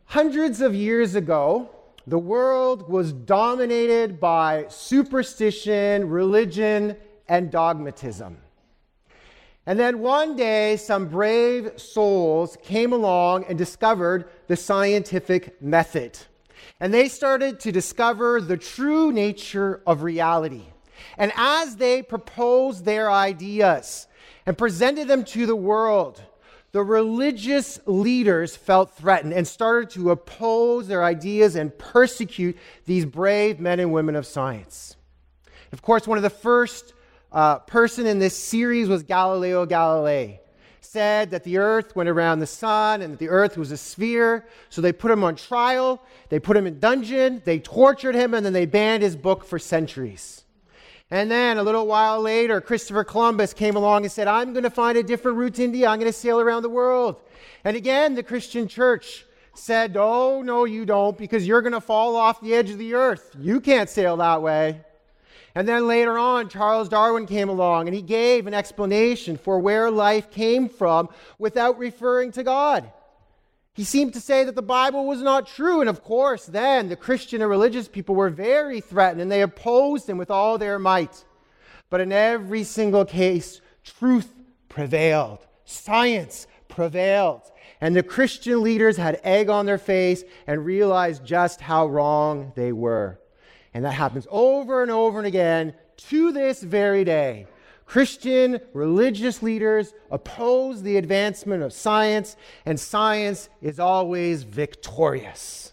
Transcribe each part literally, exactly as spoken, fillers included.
Hundreds of years ago, the world was dominated by superstition, religion, and dogmatism. And then one day, some brave souls came along and discovered the scientific method. And they started to discover the true nature of reality. And as they proposed their ideas and presented them to the world, the religious leaders felt threatened and started to oppose their ideas and persecute these brave men and women of science. Of course, one of the first uh, person in this series was Galileo Galilei. Said that the earth went around the sun and that the earth was a sphere. So they put him on trial, they put him in dungeon, they tortured him, and then they banned his book for centuries. And then a little while later, Christopher Columbus came along and said, I'm going to find a different route to India. I'm going to sail around the world. And again, the Christian church said, oh, no, you don't, because you're going to fall off the edge of the earth. You can't sail that way. And then later on, Charles Darwin came along and he gave an explanation for where life came from without referring to God. He seemed to say that the Bible was not true. And of course, then the Christian and religious people were very threatened and they opposed him with all their might. But in every single case, truth prevailed. Science prevailed. And the Christian leaders had egg on their face and realized just how wrong they were. And that happens over and over and again to this very day. Christian religious leaders oppose the advancement of science, and science is always victorious.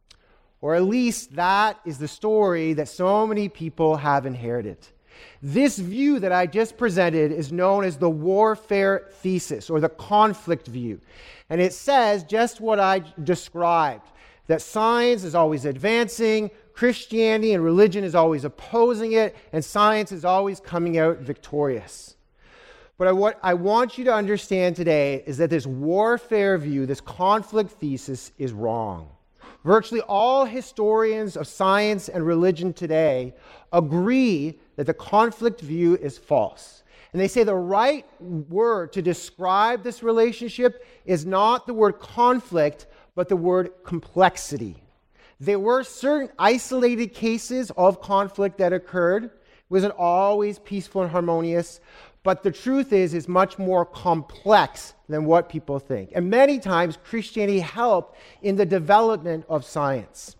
Or at least that is the story that so many people have inherited. This view that I just presented is known as the warfare thesis, or the conflict view. And it says just what I described, that science is always advancing, Christianity and religion is always opposing it, and science is always coming out victorious. But I, what I want you to understand today is that this warfare view, this conflict thesis, is wrong. Virtually all historians of science and religion today agree that the conflict view is false. And they say the right word to describe this relationship is not the word conflict, but the word complexity. There were certain isolated cases of conflict that occurred. It wasn't always peaceful and harmonious, but the truth is, it's much more complex than what people think. And many times, Christianity helped in the development of science.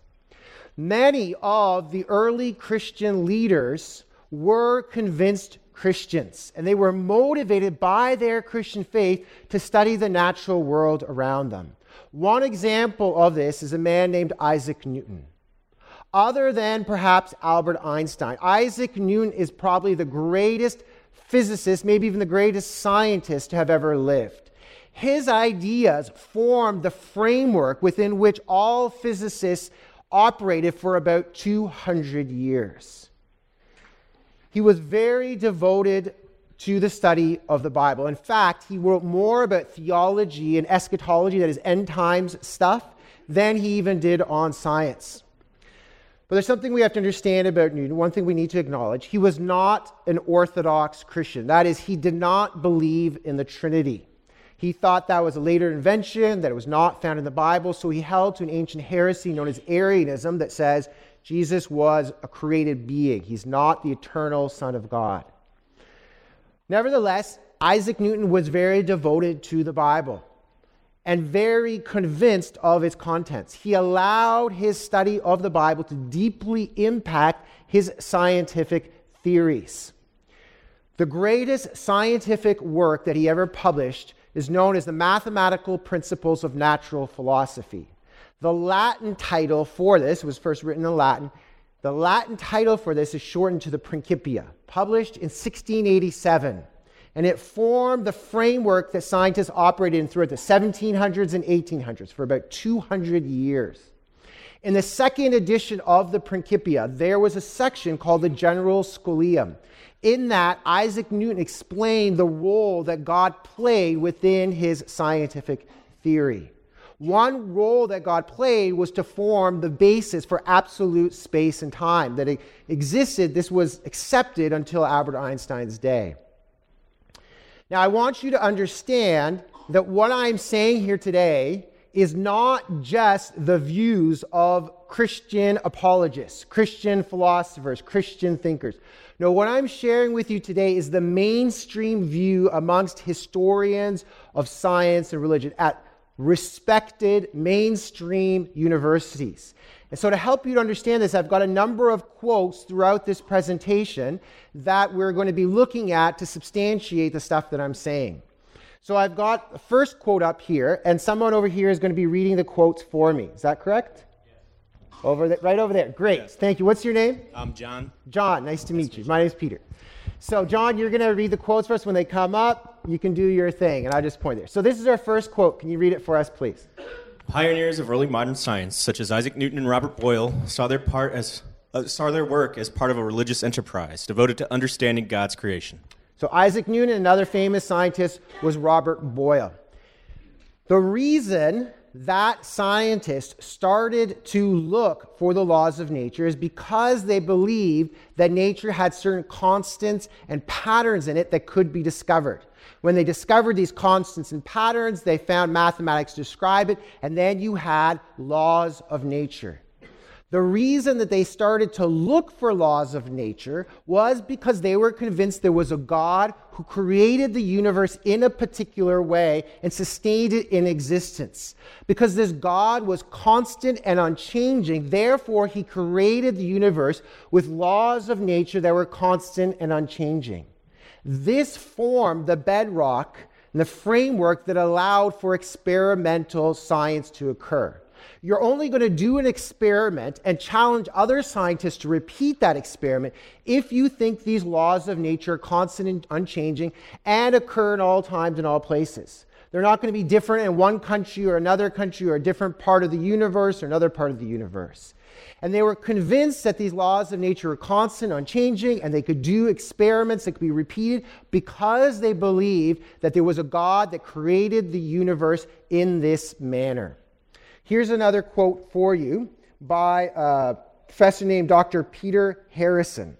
Many of the early Christian leaders were convinced Christians, and they were motivated by their Christian faith to study the natural world around them. One example of this is a man named Isaac Newton. Other than perhaps Albert Einstein, Isaac Newton is probably the greatest physicist, maybe even the greatest scientist to have ever lived. His ideas formed the framework within which all physicists operated for about two hundred years. He was very devoted to the study of the Bible. In fact, he wrote more about theology and eschatology, that is end times stuff, than he even did on science. But there's something we have to understand about Newton, one thing we need to acknowledge. He was not an Orthodox Christian. That is, he did not believe in the Trinity. He thought that was a later invention, that it was not found in the Bible, so he held to an ancient heresy known as Arianism that says Jesus was a created being. He's not the eternal Son of God. Nevertheless, Isaac Newton was very devoted to the Bible and very convinced of its contents. He allowed his study of the Bible to deeply impact his scientific theories. The greatest scientific work that he ever published is known as the Mathematical Principles of Natural Philosophy. The Latin title for this was first written in Latin. The Latin title for this is shortened to the Principia, published in sixteen eighty-seven. And it formed the framework that scientists operated in throughout the seventeen hundreds and eighteen hundreds for about two hundred years. In the second edition of the Principia, there was a section called the General Scholium. In that, Isaac Newton explained the role that God played within his scientific theory. One role that God played was to form the basis for absolute space and time. That it existed, this was accepted until Albert Einstein's day. Now, I want you to understand that what I'm saying here today is not just the views of Christian apologists, Christian philosophers, Christian thinkers. No, what I'm sharing with you today is the mainstream view amongst historians of science and religion at respected mainstream universities. And so to help you to understand this, I've got a number of quotes throughout this presentation that we're going to be looking at to substantiate the stuff that I'm saying. So I've got the first quote up here, and someone over here is going to be reading the quotes for me. Is that correct? Yes. Over there, right over there. Great. Yes. Thank you. What's your name? I'm John. John. Nice to meet you. My name is Peter. So John, you're going to read the quotes first. When they come up, you can do your thing, and I'll just point there. So this is our first quote. Can you read it for us, please? Pioneers of early modern science, such as Isaac Newton and Robert Boyle, saw their part as uh, saw their work as part of a religious enterprise devoted to understanding God's creation. So Isaac Newton, another famous scientist, was Robert Boyle. The reason that scientists started to look for the laws of nature is because they believed that nature had certain constants and patterns in it that could be discovered. When they discovered these constants and patterns, they found mathematics to describe it, and then you had laws of nature. The reason that they started to look for laws of nature was because they were convinced there was a God who created the universe in a particular way and sustained it in existence. Because this God was constant and unchanging, therefore he created the universe with laws of nature that were constant and unchanging. This formed the bedrock and the framework that allowed for experimental science to occur. You're only going to do an experiment and challenge other scientists to repeat that experiment if you think these laws of nature are constant and unchanging and occur in all times and all places. They're not going to be different in one country or another country or a different part of the universe or another part of the universe. And they were convinced that these laws of nature were constant, unchanging, and they could do experiments that could be repeated because they believed that there was a God that created the universe in this manner. Here's another quote for you by a professor named Doctor Peter Harrison.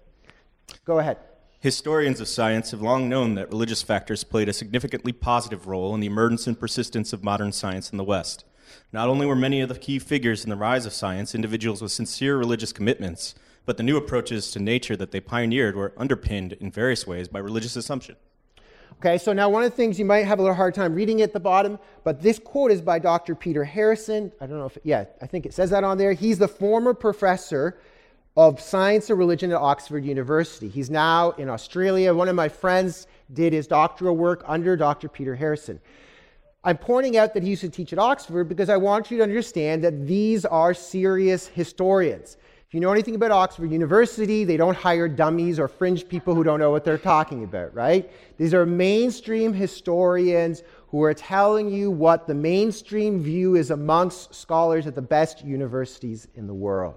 Go ahead. Historians of science have long known that religious factors played a significantly positive role in the emergence and persistence of modern science in the West. Not only were many of the key figures in the rise of science individuals with sincere religious commitments, but the new approaches to nature that they pioneered were underpinned in various ways by religious assumption. Okay, so now one of the things you might have a little hard time reading at the bottom, but this quote is by Doctor Peter Harrison. I don't know if, yeah, I think it says that on there. He's the former professor of science and religion at Oxford University. He's now in Australia. One of my friends did his doctoral work under Doctor Peter Harrison. I'm pointing out that he used to teach at Oxford because I want you to understand that these are serious historians. If you know anything about Oxford University, they don't hire dummies or fringe people who don't know what they're talking about, right? These are mainstream historians who are telling you what the mainstream view is amongst scholars at the best universities in the world.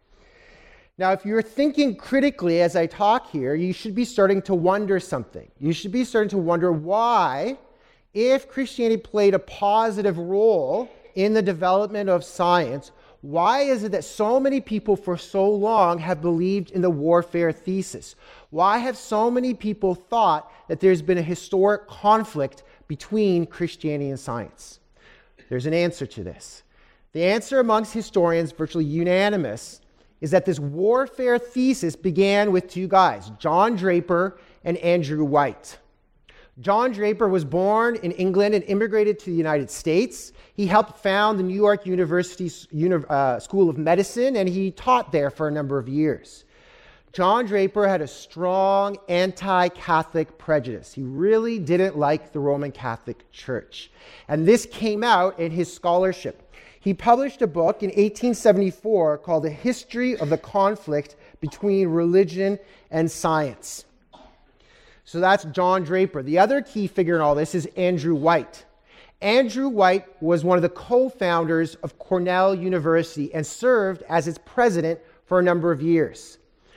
Now, if you're thinking critically as I talk here, you should be starting to wonder something. You should be starting to wonder why, if Christianity played a positive role in the development of science, why is it that so many people for so long have believed in the warfare thesis? Why have so many people thought that there's been a historic conflict between Christianity and science? There's an answer to this. The answer amongst historians, virtually unanimous, is that this warfare thesis began with two guys, John Draper and Andrew White. John Draper was born in England and immigrated to the United States. He helped found the New York University uh, School of Medicine, and he taught there for a number of years. John Draper had a strong anti-Catholic prejudice. He really didn't like the Roman Catholic Church. And this came out in his scholarship. He published a book in eighteen seventy-four called A History of the Conflict Between Religion and Science. So that's John Draper. The other key figure in all this is Andrew White. Andrew White was one of the co-founders of Cornell University and served as its president for a number of years.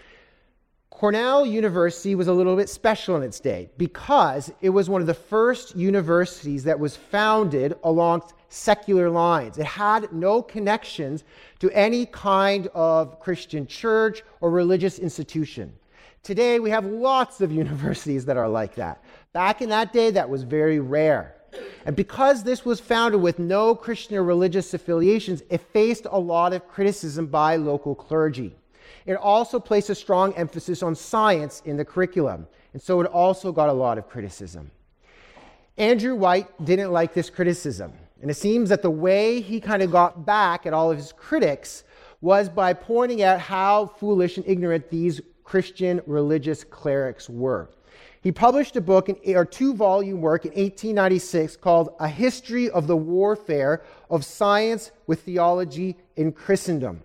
Cornell University was a little bit special in its day because it was one of the first universities that was founded along secular lines. It had no connections to any kind of Christian church or religious institution. Today, we have lots of universities that are like that. Back in that day, that was very rare. And because this was founded with no Christian or religious affiliations, it faced a lot of criticism by local clergy. It also placed a strong emphasis on science in the curriculum, and so it also got a lot of criticism. Andrew White didn't like this criticism, and it seems that the way he kind of got back at all of his critics was by pointing out how foolish and ignorant these Christian religious clerics were. He published a book, in, or two-volume work in eighteen ninety-six called A History of the Warfare of Science with Theology in Christendom.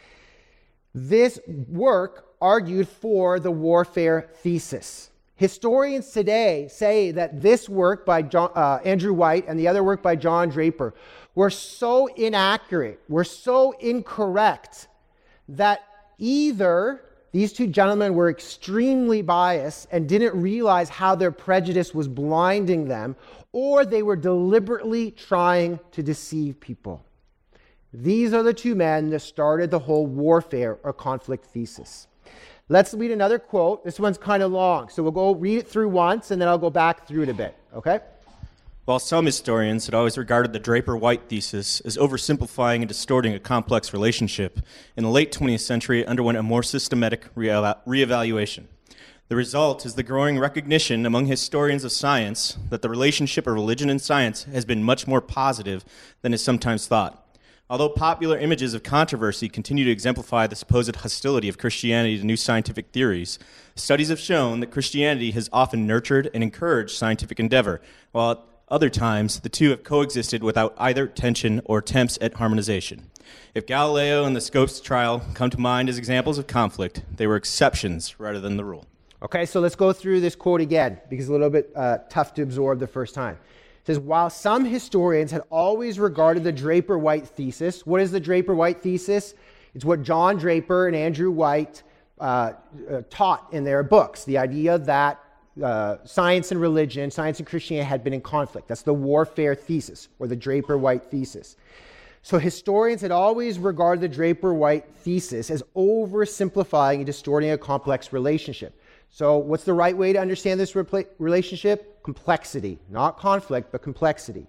This work argued for the warfare thesis. Historians today say that this work by John, uh, Andrew White and the other work by John Draper were so inaccurate, were so incorrect, that either these two gentlemen were extremely biased and didn't realize how their prejudice was blinding them, or they were deliberately trying to deceive people. These are the two men that started the whole warfare or conflict thesis. Let's read another quote. This one's kind of long, so we'll go read it through once, and then I'll go back through it a bit, okay? While some historians had always regarded the Draper-White thesis as oversimplifying and distorting a complex relationship, in the late twentieth century it underwent a more systematic re- re-evaluation. The result is the growing recognition among historians of science that the relationship of religion and science has been much more positive than is sometimes thought. Although popular images of controversy continue to exemplify the supposed hostility of Christianity to new scientific theories, studies have shown that Christianity has often nurtured and encouraged scientific endeavor, while at other times the two have coexisted without either tension or attempts at harmonization. If Galileo and the Scopes trial come to mind as examples of conflict, they were exceptions rather than the rule. Okay, so let's go through this quote again, because it's a little bit uh, tough to absorb the first time. It says, while some historians had always regarded the Draper-White thesis, what is the Draper-White thesis? It's what John Draper and Andrew White uh, uh, taught in their books, the idea that uh, science and religion, science and Christianity had been in conflict. That's the warfare thesis, or the Draper-White thesis. So historians had always regarded the Draper-White thesis as oversimplifying and distorting a complex relationship. So what's the right way to understand this repla- relationship? Complexity. Not conflict, but complexity.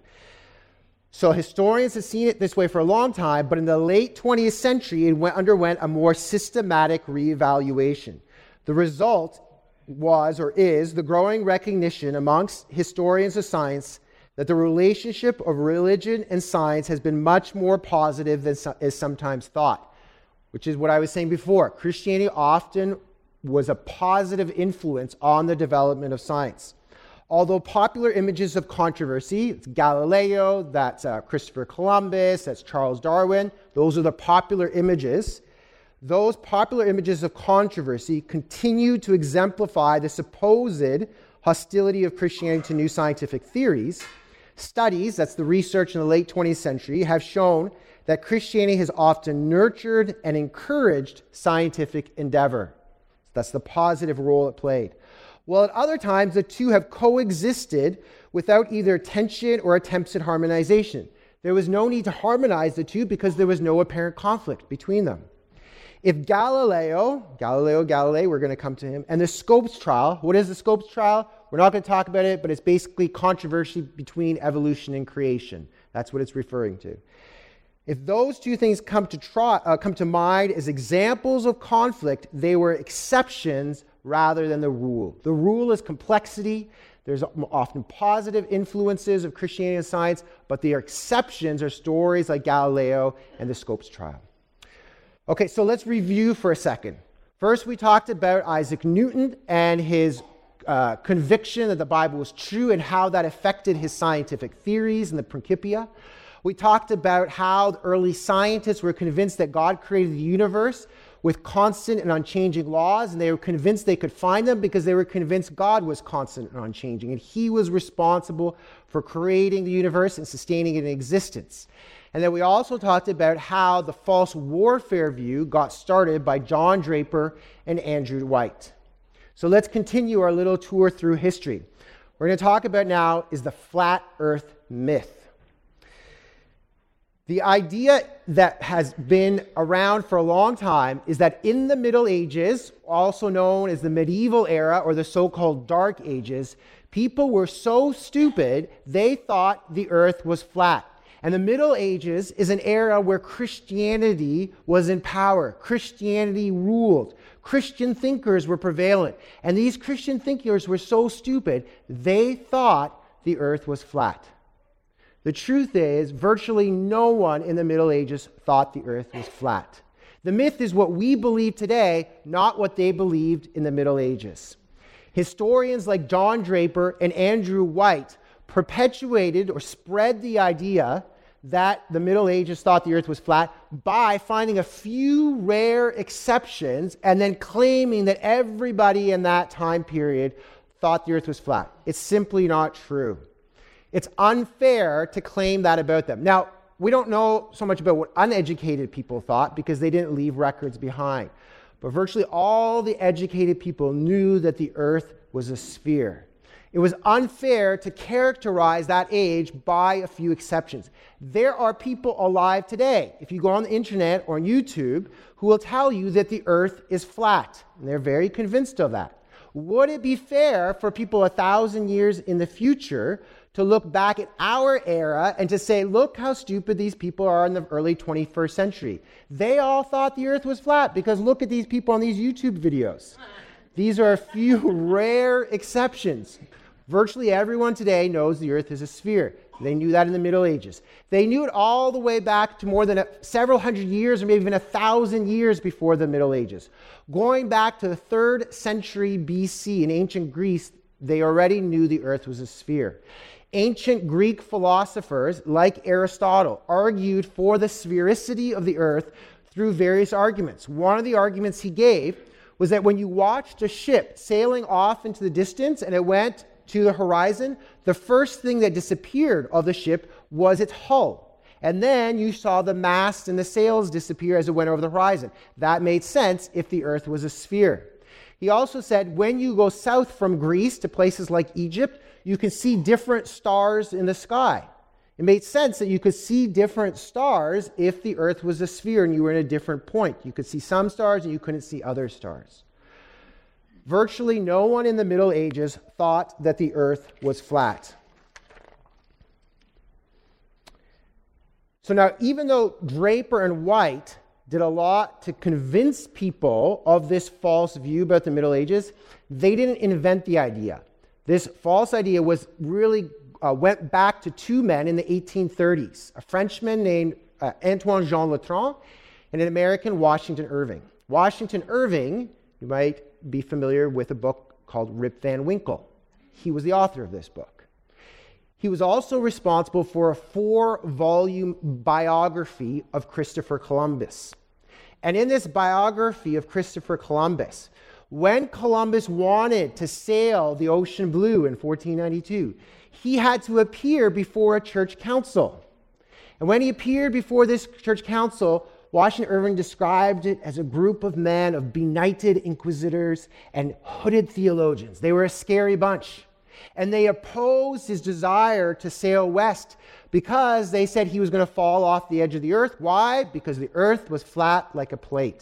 So historians have seen it this way for a long time, but in the late twentieth century, it went, underwent a more systematic reevaluation. The result was, or is, the growing recognition amongst historians of science that the relationship of religion and science has been much more positive than so- is sometimes thought, which is what I was saying before. Christianity often was a positive influence on the development of science. Although popular images of controversy, it's Galileo, that's uh, Christopher Columbus, that's Charles Darwin, those are the popular images. Those popular images of controversy continue to exemplify the supposed hostility of Christianity to new scientific theories. Studies, that's the research in the late twentieth century, have shown that Christianity has often nurtured and encouraged scientific endeavor. That's the positive role it played. While at other times, the two have coexisted without either tension or attempts at harmonization. There was no need to harmonize the two because there was no apparent conflict between them. If Galileo, Galileo Galilei, we're going to come to him, and the Scopes trial, what is the Scopes trial? We're not going to talk about it, but it's basically controversy between evolution and creation. That's what it's referring to. If those two things come to try, uh, come to mind as examples of conflict, they were exceptions rather than the rule. The rule is complexity. There's often positive influences of Christianity and science, but the exceptions are stories like Galileo and the Scopes trial. Okay, so let's review for a second. First, we talked about Isaac Newton and his uh, conviction that the Bible was true and how that affected his scientific theories and the Principia. We talked about how the early scientists were convinced that God created the universe with constant and unchanging laws, and they were convinced they could find them because they were convinced God was constant and unchanging, and he was responsible for creating the universe and sustaining it in existence. And then we also talked about how the false warfare view got started by John Draper and Andrew White. So let's continue our little tour through history. What we're going to talk about now is the flat earth myth. The idea that has been around for a long time is that in the Middle Ages, also known as the medieval era or the so-called Dark Ages, People were so stupid, they thought the earth was flat. And the Middle Ages is an era where Christianity was in power. Christianity ruled. Christian thinkers were prevalent. And these Christian thinkers were so stupid, they thought the earth was flat. The truth is, virtually no one in the Middle Ages thought the earth was flat. The myth is what we believe today, not what they believed in the Middle Ages. Historians like John Draper and Andrew White perpetuated or spread the idea that the Middle Ages thought the earth was flat by finding a few rare exceptions and then claiming that everybody in that time period thought the earth was flat. It's simply not true. It's unfair to claim that about them. Now, we don't know so much about what uneducated people thought because they didn't leave records behind. But virtually all the educated people knew that the earth was a sphere. It was unfair to characterize that age by a few exceptions. There are people alive today, if you go on the internet or on YouTube, who will tell you that the earth is flat. And they're very convinced of that. Would it be fair for people a thousand years in the future to look back at our era and to say, look how stupid these people are in the early twenty-first century? They all thought the earth was flat because look at these people on these YouTube videos. These are a few rare exceptions. Virtually everyone today knows the earth is a sphere. They knew that in the Middle Ages. They knew it all the way back to more than a, several hundred years or maybe even a thousand years before the Middle Ages. Going back to the third century B C in ancient Greece, they already knew the earth was a sphere. Ancient Greek philosophers like Aristotle argued for the sphericity of the earth through various arguments. One of the arguments he gave was that when you watched a ship sailing off into the distance and it went to the horizon, the first thing that disappeared of the ship was its hull. And then you saw the mast and the sails disappear as it went over the horizon. That made sense if the earth was a sphere. He also said when you go south from Greece to places like Egypt, you can see different stars in the sky. It made sense that you could see different stars if the earth was a sphere and you were in a different point. You could see some stars and you couldn't see other stars. Virtually no one in the Middle Ages thought that the earth was flat. So now, even though Draper and White did a lot to convince people of this false view about the Middle Ages, they didn't invent the idea. This false idea was really uh, went back to two men in the eighteen thirties, a Frenchman named uh, Antoine Jean Letran and an American, Washington Irving. Washington Irving, you might be familiar with a book called Rip Van Winkle. He was the author of this book. He was also responsible for a four-volume biography of Christopher Columbus. And in this biography of Christopher Columbus, when Columbus wanted to sail the ocean blue in fourteen ninety-two, he had to appear before a church council. And when he appeared before this church council, Washington Irving described it as a group of men of benighted inquisitors and hooded theologians. They were a scary bunch. And they opposed his desire to sail west because they said he was going to fall off the edge of the earth. Why? Because the earth was flat like a plate.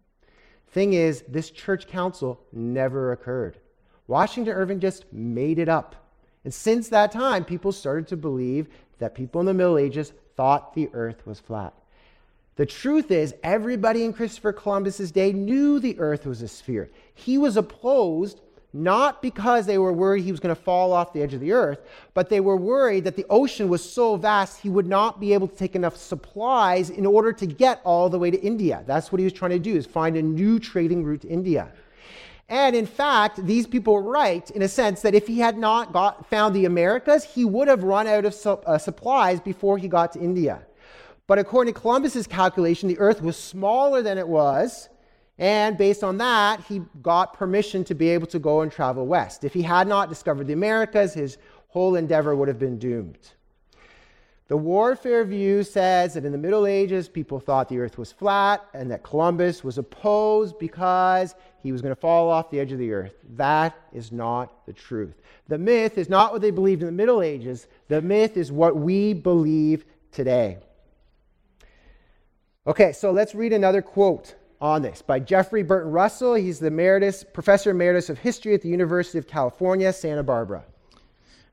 Thing is, this church council never occurred. Washington Irving just made it up. And since that time, people started to believe that people in the Middle Ages thought the earth was flat. The truth is, everybody in Christopher Columbus's day knew the earth was a sphere. He was opposed not because they were worried he was going to fall off the edge of the earth, but they were worried that the ocean was so vast he would not be able to take enough supplies in order to get all the way to India. That's what he was trying to do, is find a new trading route to India. And in fact, these people were right in a sense that if he had not got, found the Americas, he would have run out of su- uh, supplies before he got to India. But according to Columbus's calculation, the earth was smaller than it was, and based on that, he got permission to be able to go and travel west. If he had not discovered the Americas, his whole endeavor would have been doomed. The warfare view says that in the Middle Ages, people thought the earth was flat and that Columbus was opposed because he was going to fall off the edge of the earth. That is not the truth. The myth is not what they believed in the Middle Ages. The myth is what we believe today. Okay, so let's read another quote on this by Jeffrey Burton Russell. He's the emeritus, professor emeritus of history at the University of California, Santa Barbara.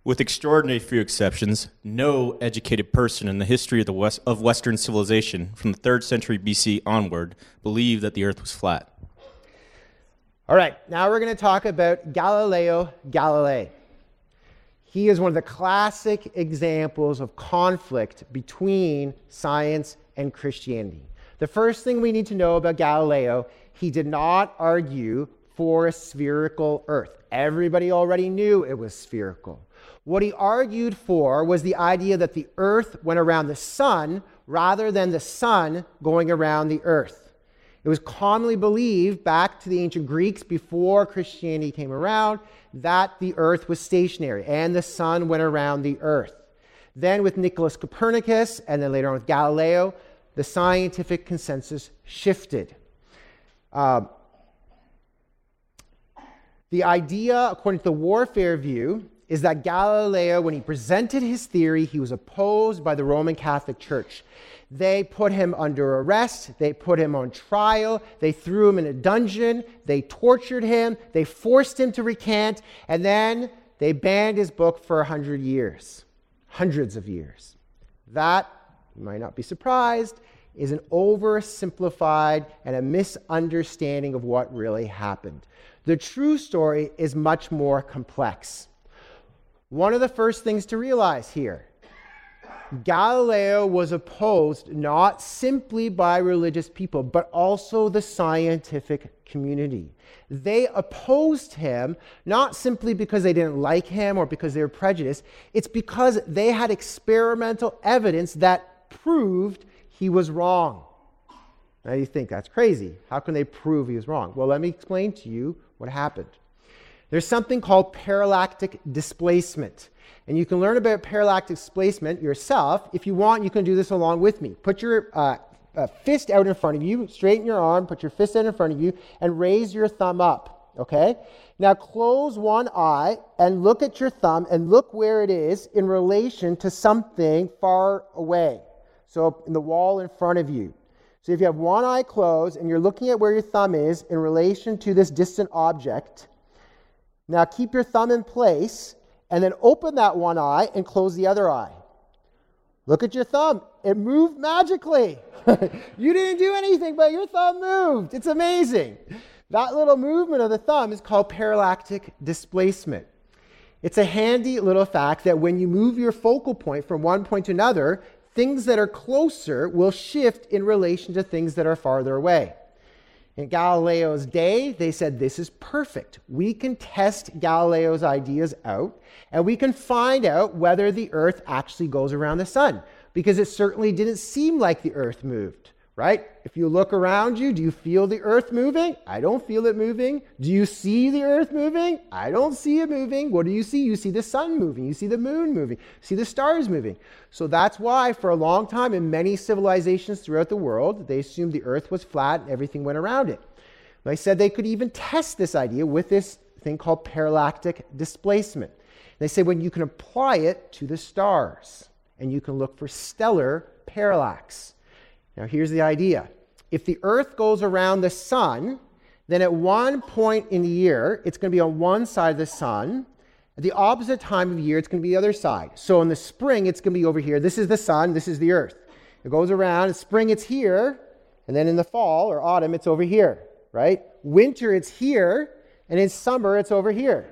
With extraordinary few exceptions, no educated person in the history of, the West, of Western civilization from the third century B C onward believed that the earth was flat. All right, now we're going to talk about Galileo Galilei. He is one of the classic examples of conflict between science and Christianity. The first thing we need to know about Galileo, he did not argue for a spherical earth. Everybody already knew it was spherical. What he argued for was the idea that the earth went around the sun rather than the sun going around the earth. It was commonly believed back to the ancient Greeks before Christianity came around that the earth was stationary and the sun went around the earth. Then with Nicholas Copernicus and then later on with Galileo, the scientific consensus shifted. Um, the idea, according to the warfare view, is that Galileo, when he presented his theory, he was opposed by the Roman Catholic Church. They put him under arrest, they put him on trial, they threw him in a dungeon, they tortured him, they forced him to recant, and then they banned his book for a hundred years, hundreds of years. That, you might not be surprised, is an oversimplified and a misunderstanding of what really happened. The true story is much more complex. One of the first things to realize here, Galileo was opposed not simply by religious people, but also the scientific community. They opposed him not simply because they didn't like him or because they were prejudiced. It's because they had experimental evidence that proved he was wrong. Now you think, that's crazy. How can they prove he was wrong? Well, let me explain to you what happened. There's something called parallactic displacement. And you can learn about parallactic displacement yourself. If you want, you can do this along with me. Put your uh, uh, fist out in front of you, straighten your arm, put your fist out in front of you, and raise your thumb up, okay? Now close one eye and look at your thumb and look where it is in relation to something far away. So in the wall in front of you. So if you have one eye closed and you're looking at where your thumb is in relation to this distant object, now keep your thumb in place and then open that one eye and close the other eye. Look at your thumb. It moved magically. You didn't do anything, but your thumb moved. It's amazing. That little movement of the thumb is called parallactic displacement. It's a handy little fact that when you move your focal point from one point to another, things that are closer will shift in relation to things that are farther away. In Galileo's day, they said, this is perfect. We can test Galileo's ideas out, and we can find out whether the earth actually goes around the sun, because it certainly didn't seem like the earth moved, right? If you look around you, do you feel the earth moving? I don't feel it moving. Do you see the earth moving? I don't see it moving. What do you see? You see the sun moving. You see the moon moving. You see the stars moving. So that's why for a long time in many civilizations throughout the world, they assumed the earth was flat and everything went around it. And I said they could even test this idea with this thing called parallactic displacement. And they say when you can apply it to the stars and you can look for stellar parallax. Now here's the idea. If the earth goes around the sun, then at one point in the year, it's going to be on one side of the sun. At the opposite time of year, it's going to be the other side. So in the spring, it's going to be over here. This is the sun, this is the earth. It goes around. In spring, it's here. And then in the fall or autumn, it's over here, right? Winter, it's here. And in summer, it's over here.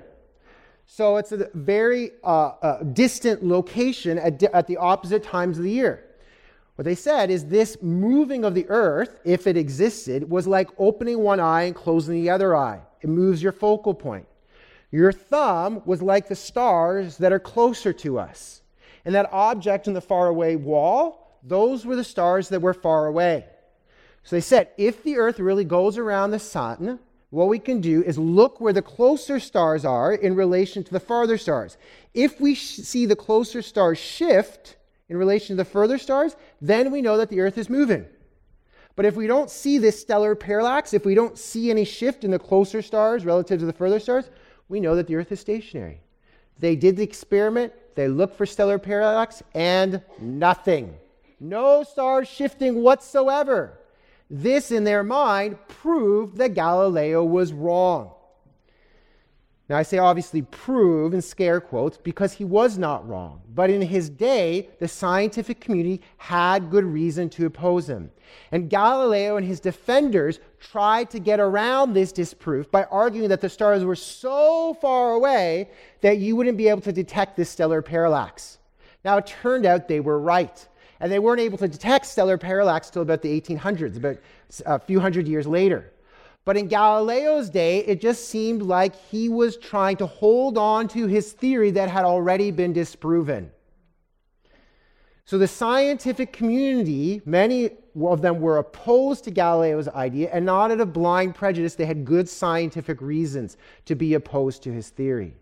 So it's a very uh, uh, distant location at, di- at the opposite times of the year. What they said is this moving of the earth, if it existed, was like opening one eye and closing the other eye. It moves your focal point. Your thumb was like the stars that are closer to us. And that object in the faraway wall, those were the stars that were far away. So they said, if the earth really goes around the sun, what we can do is look where the closer stars are in relation to the farther stars. If we sh- see the closer stars shift in relation to the further stars, then we know that the earth is moving. But if we don't see this stellar parallax, if we don't see any shift in the closer stars relative to the further stars, we know that the earth is stationary. They did the experiment, they looked for stellar parallax, and nothing. No stars shifting whatsoever. This, in their mind, proved that Galileo was wrong. Now, I say obviously prove in scare quotes because he was not wrong. But in his day, the scientific community had good reason to oppose him. And Galileo and his defenders tried to get around this disproof by arguing that the stars were so far away that you wouldn't be able to detect this stellar parallax. Now, it turned out they were right. And they weren't able to detect stellar parallax till about the eighteen hundreds, about a few hundred years later. But in Galileo's day, it just seemed like he was trying to hold on to his theory that had already been disproven. So the scientific community, many of them were opposed to Galileo's idea, and not out of blind prejudice. They had good scientific reasons to be opposed to his theory.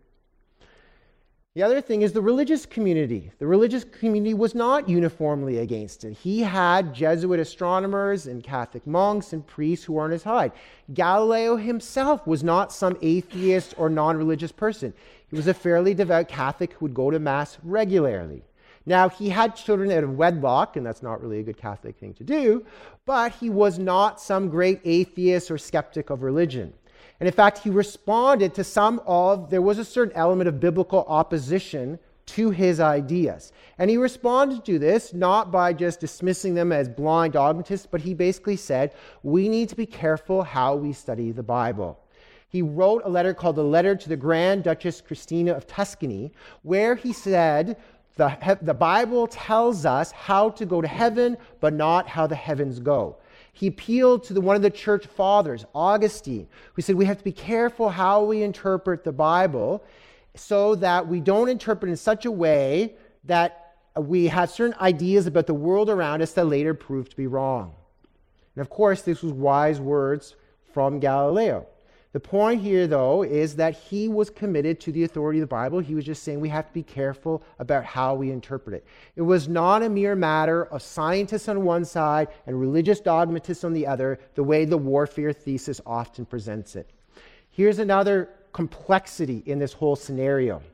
The other thing is the religious community. The religious community was not uniformly against it. He had Jesuit astronomers and Catholic monks and priests who were on his side. Galileo himself was not some atheist or non-religious person. He was a fairly devout Catholic who would go to Mass regularly. Now, he had children out of wedlock, and that's not really a good Catholic thing to do, but he was not some great atheist or skeptic of religion. And in fact, he responded to some of, there was a certain element of biblical opposition to his ideas. And he responded to this not by just dismissing them as blind dogmatists, but he basically said, we need to be careful how we study the Bible. He wrote a letter called the Letter to the Grand Duchess Christina of Tuscany, where he said, the, the Bible tells us how to go to heaven, but not how the heavens go. He appealed to the, one of the church fathers, Augustine, who said we have to be careful how we interpret the Bible so that we don't interpret in such a way that we have certain ideas about the world around us that later prove to be wrong. And of course, this was wise words from Galileo. The point here, though, is that he was committed to the authority of the Bible. He was just saying we have to be careful about how we interpret it. It was not a mere matter of scientists on one side and religious dogmatists on the other, the way the warfare thesis often presents it. Here's another complexity in this whole scenario.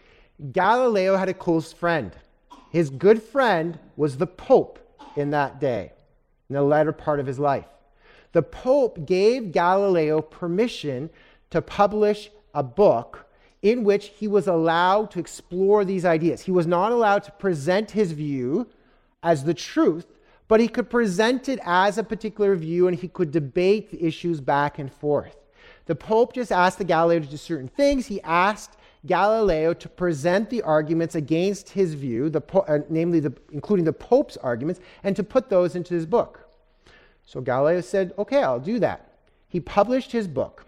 Galileo had a close friend. His good friend was the Pope in that day, in the latter part of his life. The Pope gave Galileo permission to publish a book in which he was allowed to explore these ideas. He was not allowed to present his view as the truth, but he could present it as a particular view and he could debate the issues back and forth. The Pope just asked the Galileo to do certain things. He asked Galileo to present the arguments against his view, the, uh, namely the, including the Pope's arguments, and to put those into his book. So Galileo said, okay, I'll do that. He published his book.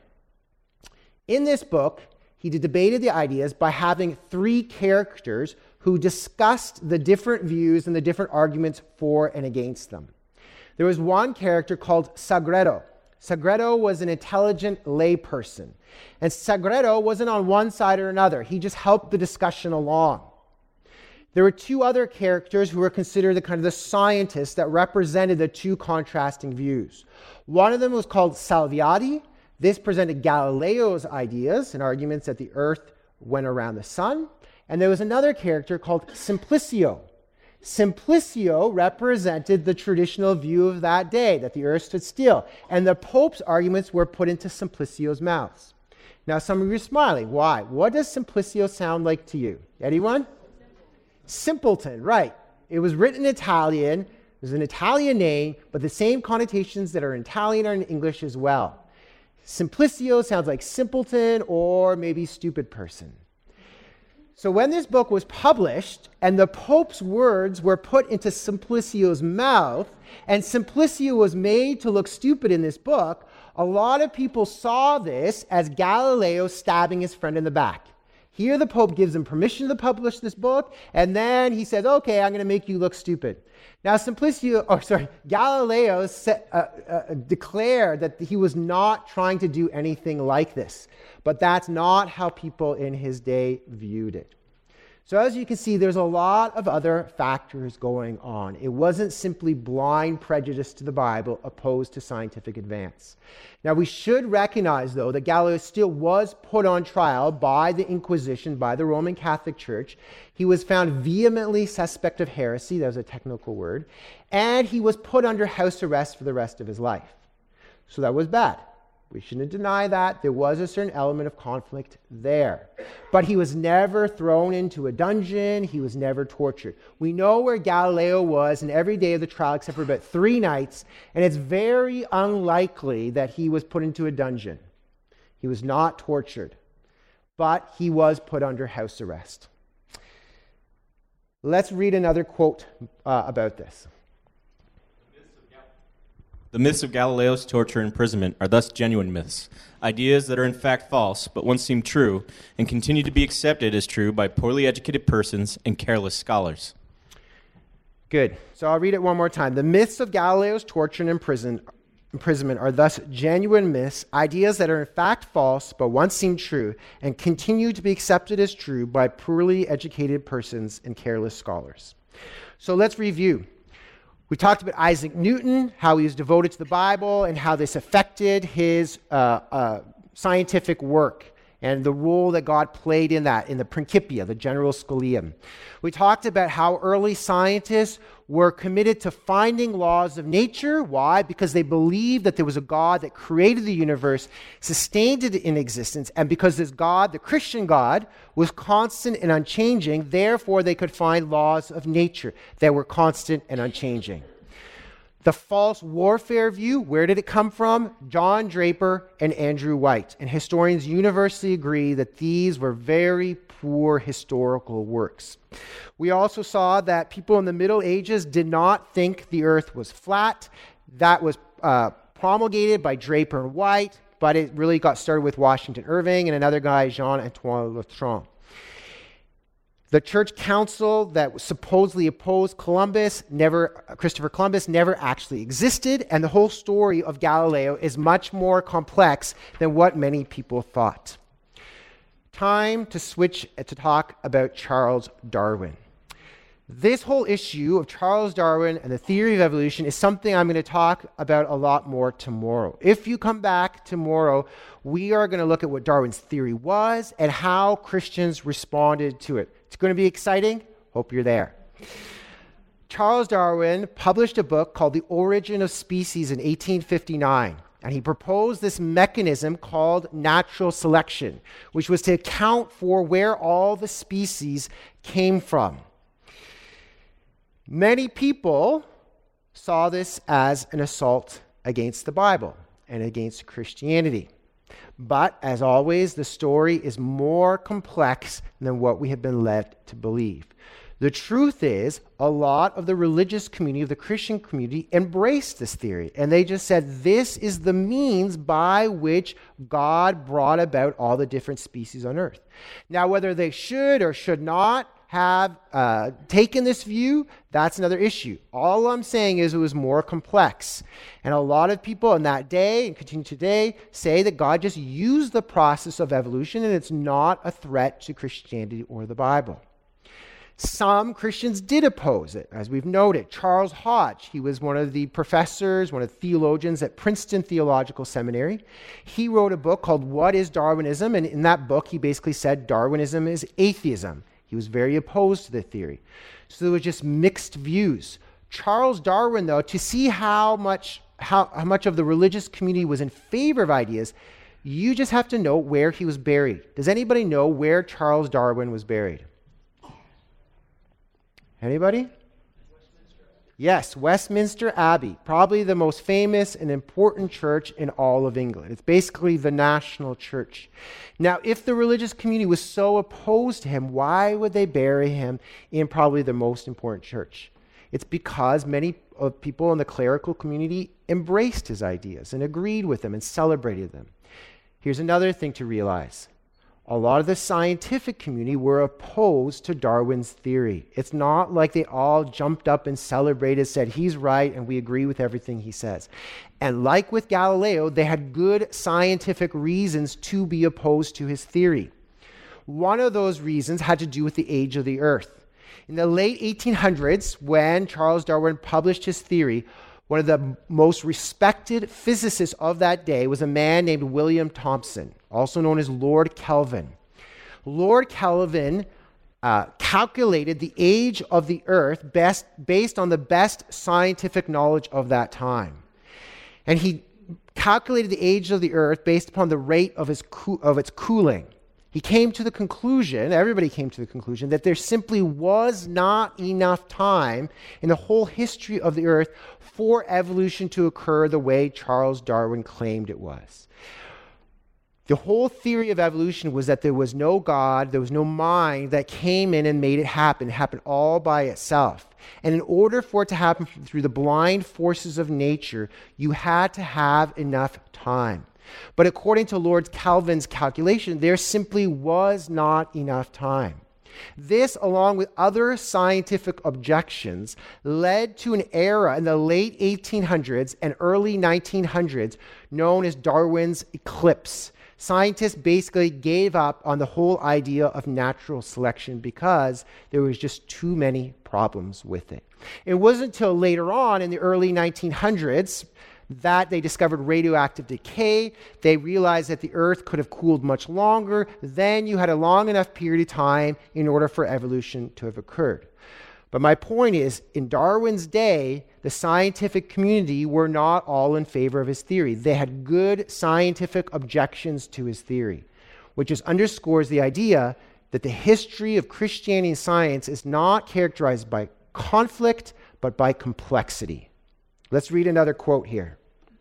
In this book, he debated the ideas by having three characters who discussed the different views and the different arguments for and against them. There was one character called Sagredo. Sagredo was an intelligent layperson. And Sagredo wasn't on one side or another. He just helped the discussion along. There were two other characters who were considered the kind of the scientists that represented the two contrasting views. One of them was called Salviati. This presented Galileo's ideas and arguments that the earth went around the sun. And there was another character called Simplicio. Simplicio represented the traditional view of that day, that the earth stood still. And the Pope's arguments were put into Simplicio's mouths. Now, some of you are smiling. Why? What does Simplicio sound like to you? Anyone? Simpleton, right. It was written in Italian. It was an Italian name, but the same connotations that are in Italian are in English as well. Simplicio sounds like simpleton or maybe stupid person. So when this book was published and the Pope's words were put into Simplicio's mouth and Simplicio was made to look stupid in this book, a lot of people saw this as Galileo stabbing his friend in the back. Here the Pope gives him permission to publish this book, and then he says, okay, I'm going to make you look stupid. Now, Simplicio, or sorry, Galileo set, uh, uh, declared that he was not trying to do anything like this, but that's not how people in his day viewed it. So as you can see, there's a lot of other factors going on. It wasn't simply blind prejudice to the Bible opposed to scientific advance. Now, we should recognize, though, that Galileo still was put on trial by the Inquisition, by the Roman Catholic Church. He was found vehemently suspect of heresy, that was a technical word, and he was put under house arrest for the rest of his life. So that was bad. We shouldn't deny that. There was a certain element of conflict there. But he was never thrown into a dungeon. He was never tortured. We know where Galileo was in every day of the trial except for about three nights, and it's very unlikely that he was put into a dungeon. He was not tortured, but he was put under house arrest. Let's read another quote uh, about this. The myths of Galileo's torture and imprisonment are thus genuine myths, ideas that are in fact false, but once seemed true, and continue to be accepted as true by poorly educated persons and careless scholars. Good. So I'll read it one more time. The myths of Galileo's torture and imprison, imprisonment are thus genuine myths, ideas that are in fact false, but once seemed true, and continue to be accepted as true by poorly educated persons and careless scholars. So let's review. We talked about Isaac Newton, how he was devoted to the Bible, and how this affected his uh, uh, scientific work and the role that God played in that, in the Principia, the General Scholium. We talked about how early scientists were committed to finding laws of nature. Why? Because they believed that there was a God that created the universe, sustained it in existence, and because this God, the Christian God, was constant and unchanging, therefore they could find laws of nature that were constant and unchanging. The false warfare view, where did it come from? John Draper and Andrew White. And historians universally agree that these were very poor historical works. We also saw that people in the Middle Ages did not think the earth was flat. That was uh, promulgated by Draper and White, but it really got started with Washington Irving and another guy, Jean-Antoine Latran. The church council that supposedly opposed Columbus, never, Christopher Columbus, never actually existed, and the whole story of Galileo is much more complex than what many people thought. Time to switch to talk about Charles Darwin. This whole issue of Charles Darwin and the theory of evolution is something I'm going to talk about a lot more tomorrow. If you come back tomorrow, we are going to look at what Darwin's theory was and how Christians responded to it. It's going to be exciting. Hope you're there. Charles Darwin published a book called The Origin of Species in eighteen fifty-nine. And he proposed this mechanism called natural selection, which was to account for where all the species came from. Many people saw this as an assault against the Bible and against Christianity. But, as always, the story is more complex than what we have been led to believe. The truth is, a lot of the religious community, of the Christian community, embraced this theory. And they just said, this is the means by which God brought about all the different species on earth. Now, whether they should or should not have uh, taken this view, that's another issue. All I'm saying is it was more complex. And a lot of people in that day, and continue today, say that God just used the process of evolution and it's not a threat to Christianity or the Bible. Some Christians did oppose it, as we've noted. Charles Hodge, he was one of the professors, one of the theologians at Princeton Theological Seminary. He wrote a book called What is Darwinism? And in that book, he basically said Darwinism is atheism. He was very opposed to the theory. So there was just mixed views. Charles Darwin, though, to see how much, how, how much of the religious community was in favor of ideas, you just have to know where he was buried. Does anybody know where Charles Darwin was buried? Anybody? Yes, Westminster Abbey, probably the most famous and important church in all of England. It's basically the national church. Now, if the religious community was so opposed to him, why would they bury him in probably the most important church? It's because many of people in the clerical community embraced his ideas and agreed with them and celebrated them. Here's another thing to realize. A lot of the scientific community were opposed to Darwin's theory. It's not like they all jumped up and celebrated, said he's right, and we agree with everything he says. And like with Galileo, they had good scientific reasons to be opposed to his theory. One of those reasons had to do with the age of the earth. In the late eighteen hundreds, when Charles Darwin published his theory, one of the most respected physicists of that day was a man named William Thomson, also known as Lord Kelvin. Lord Kelvin uh, calculated the age of the earth best, based on the best scientific knowledge of that time. And he calculated the age of the earth based upon the rate of, his co- of its cooling. He came to the conclusion, everybody came to the conclusion, that there simply was not enough time in the whole history of the earth for evolution to occur the way Charles Darwin claimed it was. The whole theory of evolution was that there was no God, there was no mind that came in and made it happen. It happened all by itself. And in order for it to happen through the blind forces of nature, you had to have enough time. But according to Lord Kelvin's calculation, there simply was not enough time. This, along with other scientific objections, led to an era in the late eighteen hundreds and early nineteen hundreds known as Darwin's eclipse. Scientists basically gave up on the whole idea of natural selection because there was just too many problems with it. It wasn't until later on in the early nineteen hundreds that they discovered radioactive decay. They realized that the Earth could have cooled much longer. Then you had a long enough period of time in order for evolution to have occurred. But my point is, in Darwin's day, the scientific community were not all in favor of his theory. They had good scientific objections to his theory, which just underscores the idea that the history of Christianity and science is not characterized by conflict, but by complexity. Let's read another quote here.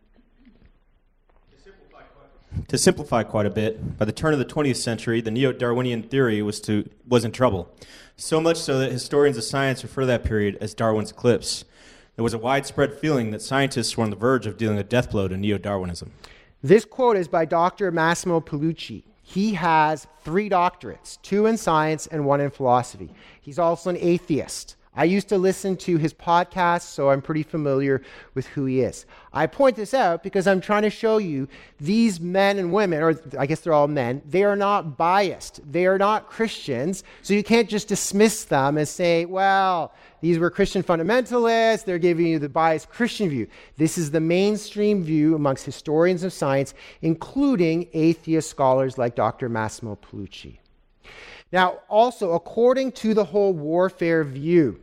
To simplify quite a bit, by the turn of the twentieth century, the neo-Darwinian theory was to was in trouble. So much so that historians of science refer to that period as Darwin's eclipse. There was a widespread feeling that scientists were on the verge of dealing a death blow to neo-Darwinism. This quote is by Doctor Massimo Pilucci. He has three doctorates, two in science and one in philosophy. He's also an atheist. I used to listen to his podcast, so I'm pretty familiar with who he is. I point this out because I'm trying to show you these men and women, or I guess they're all men, they are not biased. They are not Christians, so you can't just dismiss them and say, well, these were Christian fundamentalists, they're giving you the biased Christian view. This is the mainstream view amongst historians of science, including atheist scholars like Doctor Massimo Pilucci. Now, also, according to the whole warfare view,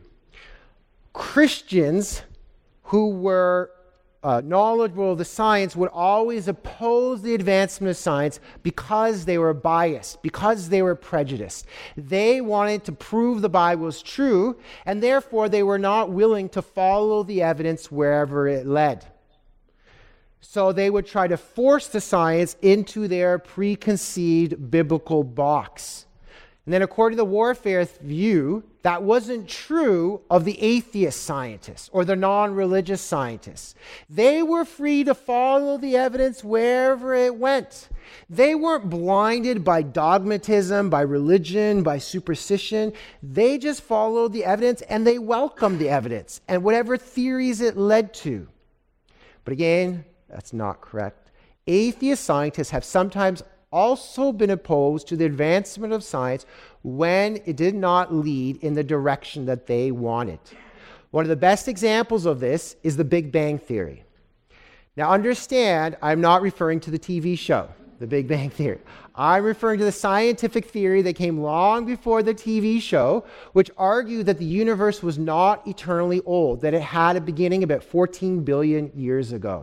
Christians who were uh, knowledgeable of the science would always oppose the advancement of science because they were biased, because they were prejudiced. They wanted to prove the Bible was true, and therefore they were not willing to follow the evidence wherever it led. So they would try to force the science into their preconceived biblical box. And then according to the warfare view, that wasn't true of the atheist scientists or the non-religious scientists. They were free to follow the evidence wherever it went. They weren't blinded by dogmatism, by religion, by superstition. They just followed the evidence and they welcomed the evidence and whatever theories it led to. But again, that's not correct. Atheist scientists have sometimes also been opposed to the advancement of science when it did not lead in the direction that they wanted. One of the best examples of this is the Big Bang Theory. Now understand, I'm not referring to the T V show, the Big Bang Theory. I'm referring to the scientific theory that came long before the T V show, which argued that the universe was not eternally old, that it had a beginning about fourteen billion years ago.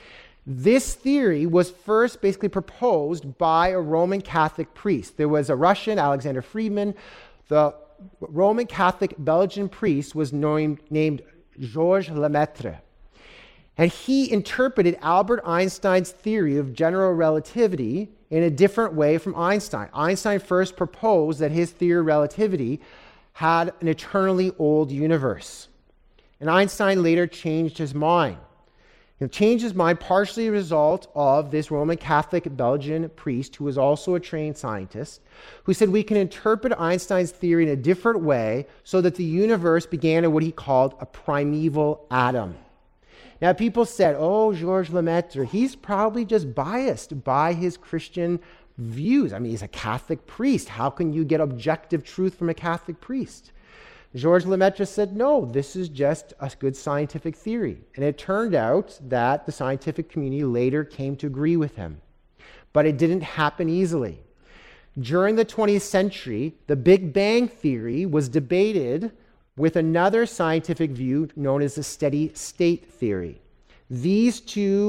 This theory was first basically proposed by a Roman Catholic priest. There was a Russian, Alexander Friedman. The Roman Catholic Belgian priest was named, named Georges Lemaitre. And he interpreted Albert Einstein's theory of general relativity in a different way from Einstein. Einstein first proposed that his theory of relativity had an eternally old universe. And Einstein later changed his mind. He changed his mind partially as a result of this Roman Catholic Belgian priest who was also a trained scientist, who said we can interpret Einstein's theory in a different way so that the universe began in what he called a primeval atom. Now people said, oh, Georges Lemaitre, he's probably just biased by his Christian views. I mean, he's a Catholic priest. How can you get objective truth from a Catholic priest? Georges Lemaitre said, no, this is just a good scientific theory. And it turned out that the scientific community later came to agree with him. But it didn't happen easily. During the twentieth century, the Big Bang Theory was debated with another scientific view known as the steady state theory. These two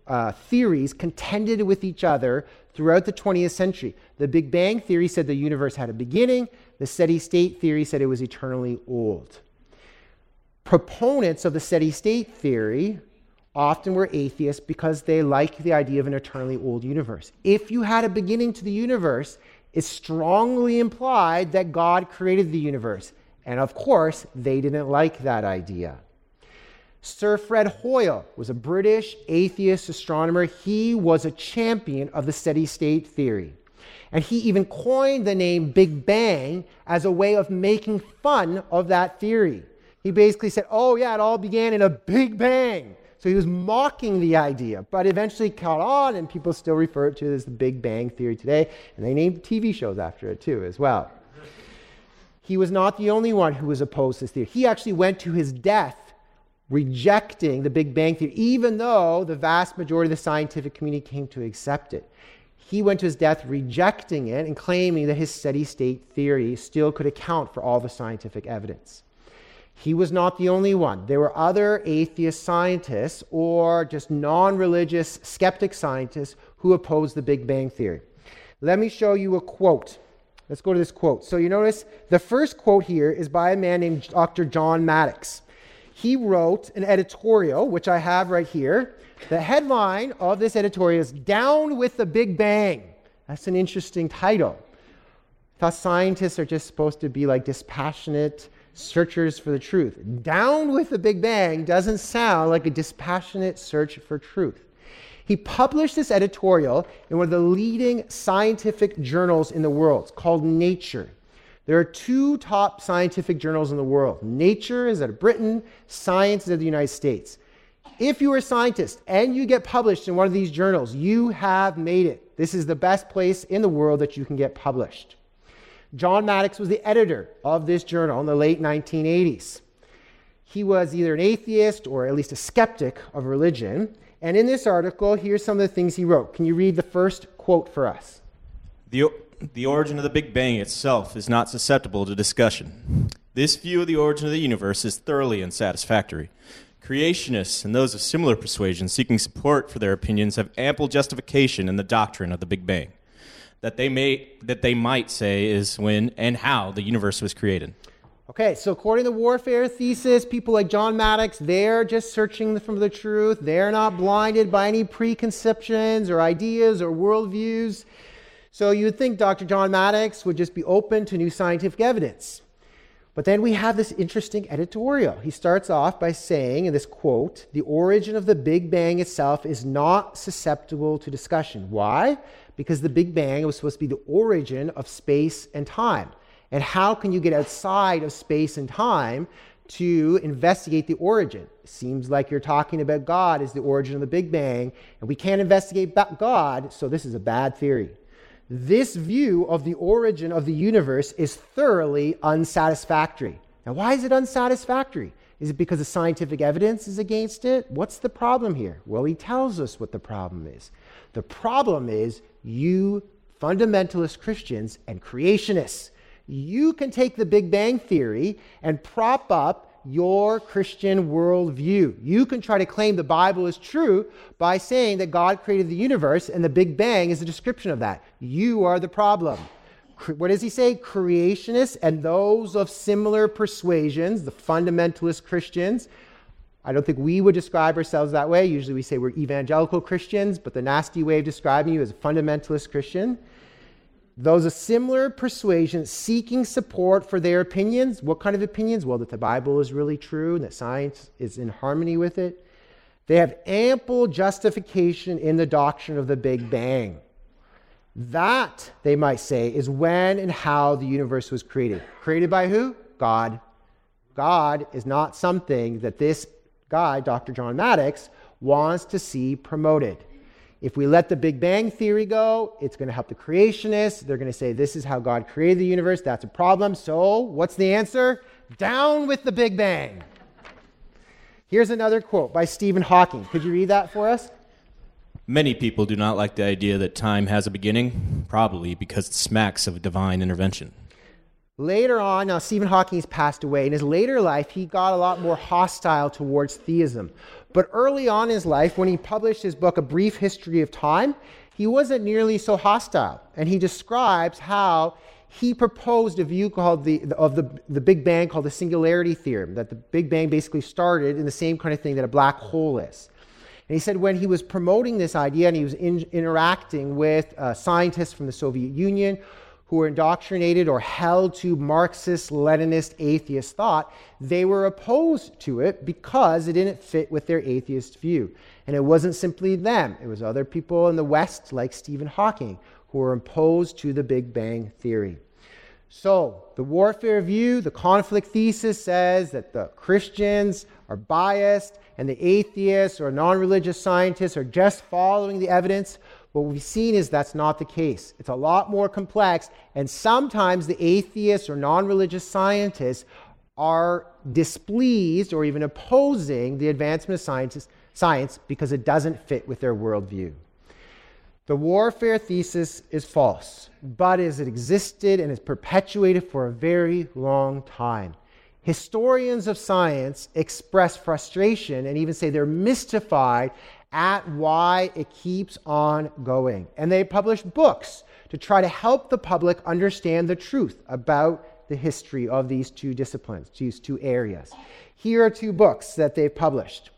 uh, theories contended with each other throughout the twentieth century. The Big Bang theory said the universe had a beginning. The steady-state theory said it was eternally old. Proponents of the steady-state theory often were atheists because they liked the idea of an eternally old universe. If you had a beginning to the universe, it strongly implied that God created the universe. And of course, they didn't like that idea. Sir Fred Hoyle was a British atheist astronomer. He was a champion of the steady-state theory. And he even coined the name Big Bang as a way of making fun of that theory. He basically said, oh yeah, it all began in a Big Bang. So he was mocking the idea, but eventually caught on, and people still refer to it as the Big Bang theory today, and they named T V shows after it too as well. He was not the only one who was opposed to this theory. He actually went to his death rejecting the Big Bang theory, even though the vast majority of the scientific community came to accept it. He went to his death rejecting it and claiming that his steady-state theory still could account for all the scientific evidence. He was not the only one. There were other atheist scientists or just non-religious skeptic scientists who opposed the Big Bang theory. Let me show you a quote. Let's go to this quote. So you notice the first quote here is by a man named Doctor John Maddox. He wrote an editorial, which I have right here. The headline of this editorial is "Down with the Big Bang." That's an interesting title. I thought scientists are just supposed to be like dispassionate searchers for the truth. Down with the Big Bang doesn't sound like a dispassionate search for truth. He published this editorial in one of the leading scientific journals in the world. It's called Nature. There are two top scientific journals in the world. Nature is out of Britain, Science is out of the United States. If you are a scientist and you get published in one of these journals, you have made it. This is the best place in the world that you can get published. John Maddox was the editor of this journal in the late nineteen eighties. He was either an atheist or at least a skeptic of religion. And in this article, here's some of the things he wrote. Can you read the first quote for us? The, the origin of the Big Bang itself is not susceptible to discussion. This view of the origin of the universe is thoroughly unsatisfactory. Creationists and those of similar persuasion seeking support for their opinions have ample justification in the doctrine of the Big Bang. That they may that they might say is when and how the universe was created. Okay, so according to the warfare thesis, people like John Maddox, they're just searching for the truth. They're not blinded by any preconceptions or ideas or worldviews. So you would think Doctor John Maddox would just be open to new scientific evidence. But then we have this interesting editorial. He starts off by saying, in this quote, "The origin of the Big Bang itself is not susceptible to discussion." Why? Because the Big Bang was supposed to be the origin of space and time. And how can you get outside of space and time to investigate the origin? It seems like you're talking about God as the origin of the Big Bang, and we can't investigate God, so this is a bad theory. This view of the origin of the universe is thoroughly unsatisfactory. Now, why is it unsatisfactory? Is it because the scientific evidence is against it? What's the problem here? Well, he tells us what the problem is. The problem is you fundamentalist Christians and creationists. You can take the Big Bang theory and prop up your Christian worldview. You can try to claim the Bible is true by saying that God created the universe and the Big Bang is a description of that. You are the problem. What does he say? Creationists and those of similar persuasions, the fundamentalist Christians. I don't think we would describe ourselves that way. Usually we say we're evangelical Christians, but the nasty way of describing you is a fundamentalist Christian. Those of similar persuasion seeking support for their opinions. What kind of opinions? Well, that the Bible is really true and that science is in harmony with it. They have ample justification in the doctrine of the Big Bang. That, they might say, is when and how the universe was created. Created by who? God. God is not something that this guy, Doctor John Maddox, wants to see promoted. If we let the Big Bang theory go, it's going to help the creationists. They're going to say this is how God created the universe. That's a problem. So what's the answer? Down with the Big Bang. Here's another quote by Stephen Hawking. Could you read that for us? Many people do not like the idea that time has a beginning, probably because it smacks of divine intervention. Later on, now Stephen Hawking's passed away. In his later life, he got a lot more hostile towards theism. But early on in his life, when he published his book, A Brief History of Time, he wasn't nearly so hostile. And he describes how he proposed a view called the, of the, the Big Bang called the singularity theorem, that the Big Bang basically started in the same kind of thing that a black hole is. And he said when he was promoting this idea and he was in, interacting with uh, scientists from the Soviet Union who were indoctrinated or held to Marxist, Leninist, atheist thought, they were opposed to it because it didn't fit with their atheist view. And it wasn't simply them. It was other people in the West, like Stephen Hawking, who were opposed to the Big Bang theory. So, the warfare view, the conflict thesis says that the Christians are biased and the atheists or non-religious scientists are just following the evidence. What we've seen is that's not the case. It's a lot more complex, and sometimes the atheists or non-religious scientists are displeased or even opposing the advancement of science, science because it doesn't fit with their worldview. The warfare thesis is false, but as it existed and is perpetuated for a very long time. Historians of science express frustration and even say they're mystified at why it keeps on going. And they publish books to try to help the public understand the truth about the history of these two disciplines, these two areas. Here are two books that they've published.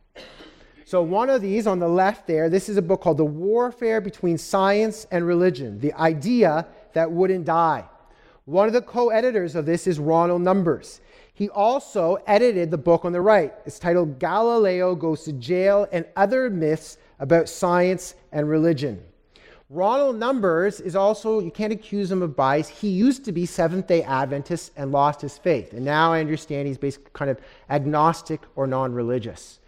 So one of these on the left there, this is a book called The Warfare Between Science and Religion, The Idea That Wouldn't Die. One of the co-editors of this is Ronald Numbers. He also edited the book on the right. It's titled Galileo Goes to Jail and Other Myths About Science and Religion. Ronald Numbers is also, you can't accuse him of bias. He used to be Seventh-day Adventist and lost his faith. And now I understand he's basically kind of agnostic or non-religious.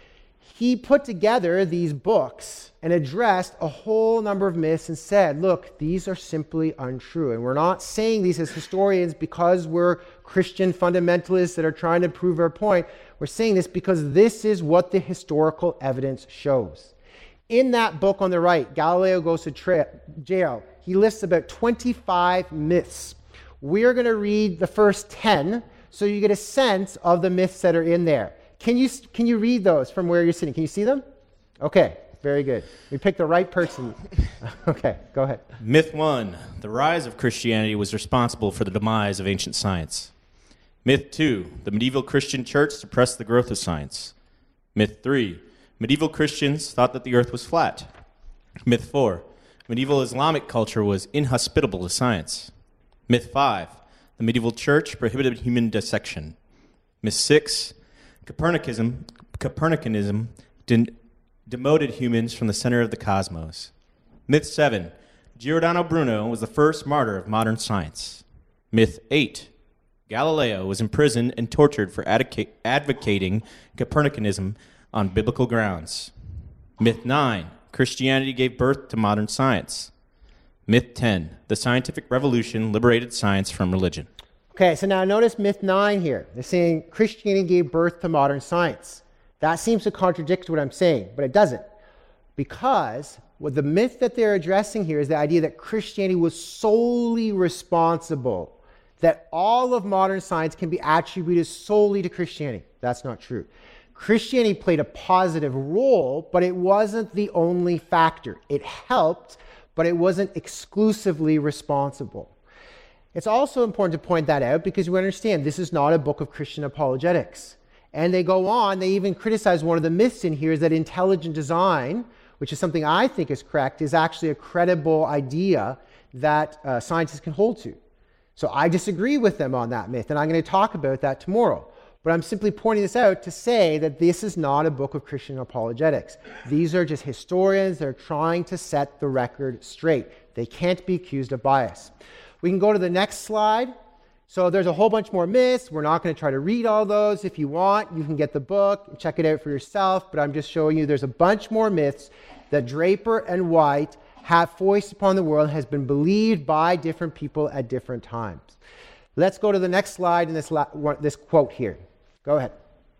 He put together these books and addressed a whole number of myths and said, look, these are simply untrue. And we're not saying these as historians because we're Christian fundamentalists that are trying to prove our point. We're saying this because this is what the historical evidence shows. In that book on the right, Galileo Goes to tra- Jail, he lists about twenty-five myths. We're going to read the first ten so you get a sense of the myths that are in there. Can you, can you read those from where you're sitting? Can you see them? Okay, very good. We picked the right person. Okay, go ahead. Myth one, the rise of Christianity was responsible for the demise of ancient science. Myth two, the medieval Christian church suppressed the growth of science. Myth three, medieval Christians thought that the earth was flat. Myth four, medieval Islamic culture was inhospitable to science. Myth five, the medieval church prohibited human dissection. Myth six, Copernicanism, Copernicanism de- demoted humans from the center of the cosmos. Myth seven, Giordano Bruno was the first martyr of modern science. Myth eight, Galileo was imprisoned and tortured for advoca- advocating Copernicanism on biblical grounds. Myth nine, Christianity gave birth to modern science. Myth ten, the scientific revolution liberated science from religion. Okay, so now notice myth nine here. They're saying Christianity gave birth to modern science. That seems to contradict what I'm saying, but it doesn't. Because what the myth that they're addressing here is the idea that Christianity was solely responsible, that all of modern science can be attributed solely to Christianity. That's not true. Christianity played a positive role, but it wasn't the only factor. It helped, but it wasn't exclusively responsible. It's also important to point that out because we understand this is not a book of Christian apologetics. And they go on, they even criticize one of the myths in here is that intelligent design, which is something I think is correct, is actually a credible idea that uh, scientists can hold to. So I disagree with them on that myth, and I'm going to talk about that tomorrow. But I'm simply pointing this out to say that this is not a book of Christian apologetics. These are just historians that are trying to set the record straight. They can't be accused of bias. We can go to the next slide. So there's a whole bunch more myths. We're not going to try to read all those. If you want, you can get the book and check it out for yourself. But I'm just showing you there's a bunch more myths that Draper and White have foisted upon the world, has been believed by different people at different times. Let's go to the next slide and this, la- this quote here. Go ahead.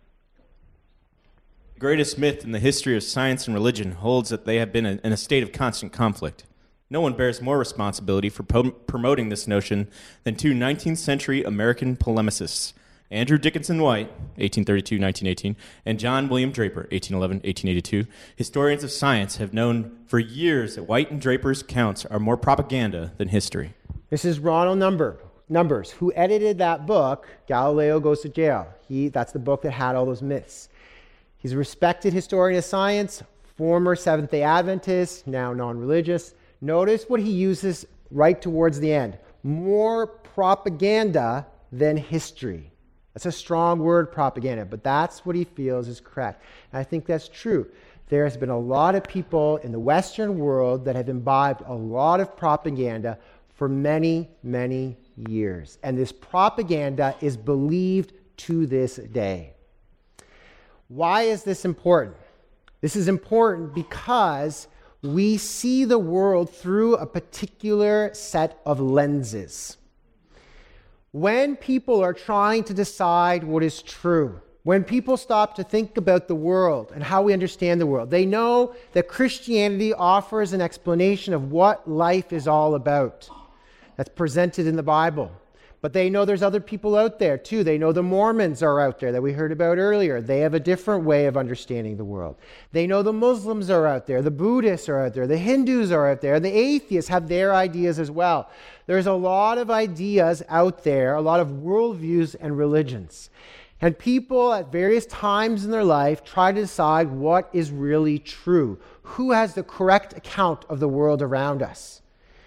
The greatest myth in the history of science and religion holds that they have been in a state of constant conflict. No one bears more responsibility for po- promoting this notion than two nineteenth century American polemicists, Andrew Dickinson White, eighteen thirty-two to nineteen eighteen, and John William Draper, eighteen eleven to eighteen eighty-two, historians of science have known for years that White and Draper's accounts are more propaganda than history. This is Ronald Number, Numbers, who edited that book, Galileo Goes to Jail. He, that's the book that had all those myths. He's a respected historian of science, former Seventh-day Adventist, now non-religious. Notice what he uses right towards the end. More propaganda than history. That's a strong word, propaganda, but that's what he feels is correct. And I think that's true. There has been a lot of people in the Western world that have imbibed a lot of propaganda for many, many years. And this propaganda is believed to this day. Why is this important? This is important because we see the world through a particular set of lenses. When people are trying to decide what is true, when people stop to think about the world and how we understand the world, they know that Christianity offers an explanation of what life is all about. That's presented in the Bible. But they know there's other people out there too. They know the Mormons are out there that we heard about earlier. They have a different way of understanding the world. They know the Muslims are out there. The Buddhists are out there. The Hindus are out there. The atheists have their ideas as well. There's a lot of ideas out there, a lot of worldviews and religions. And people at various times in their life try to decide what is really true. Who has the correct account of the world around us?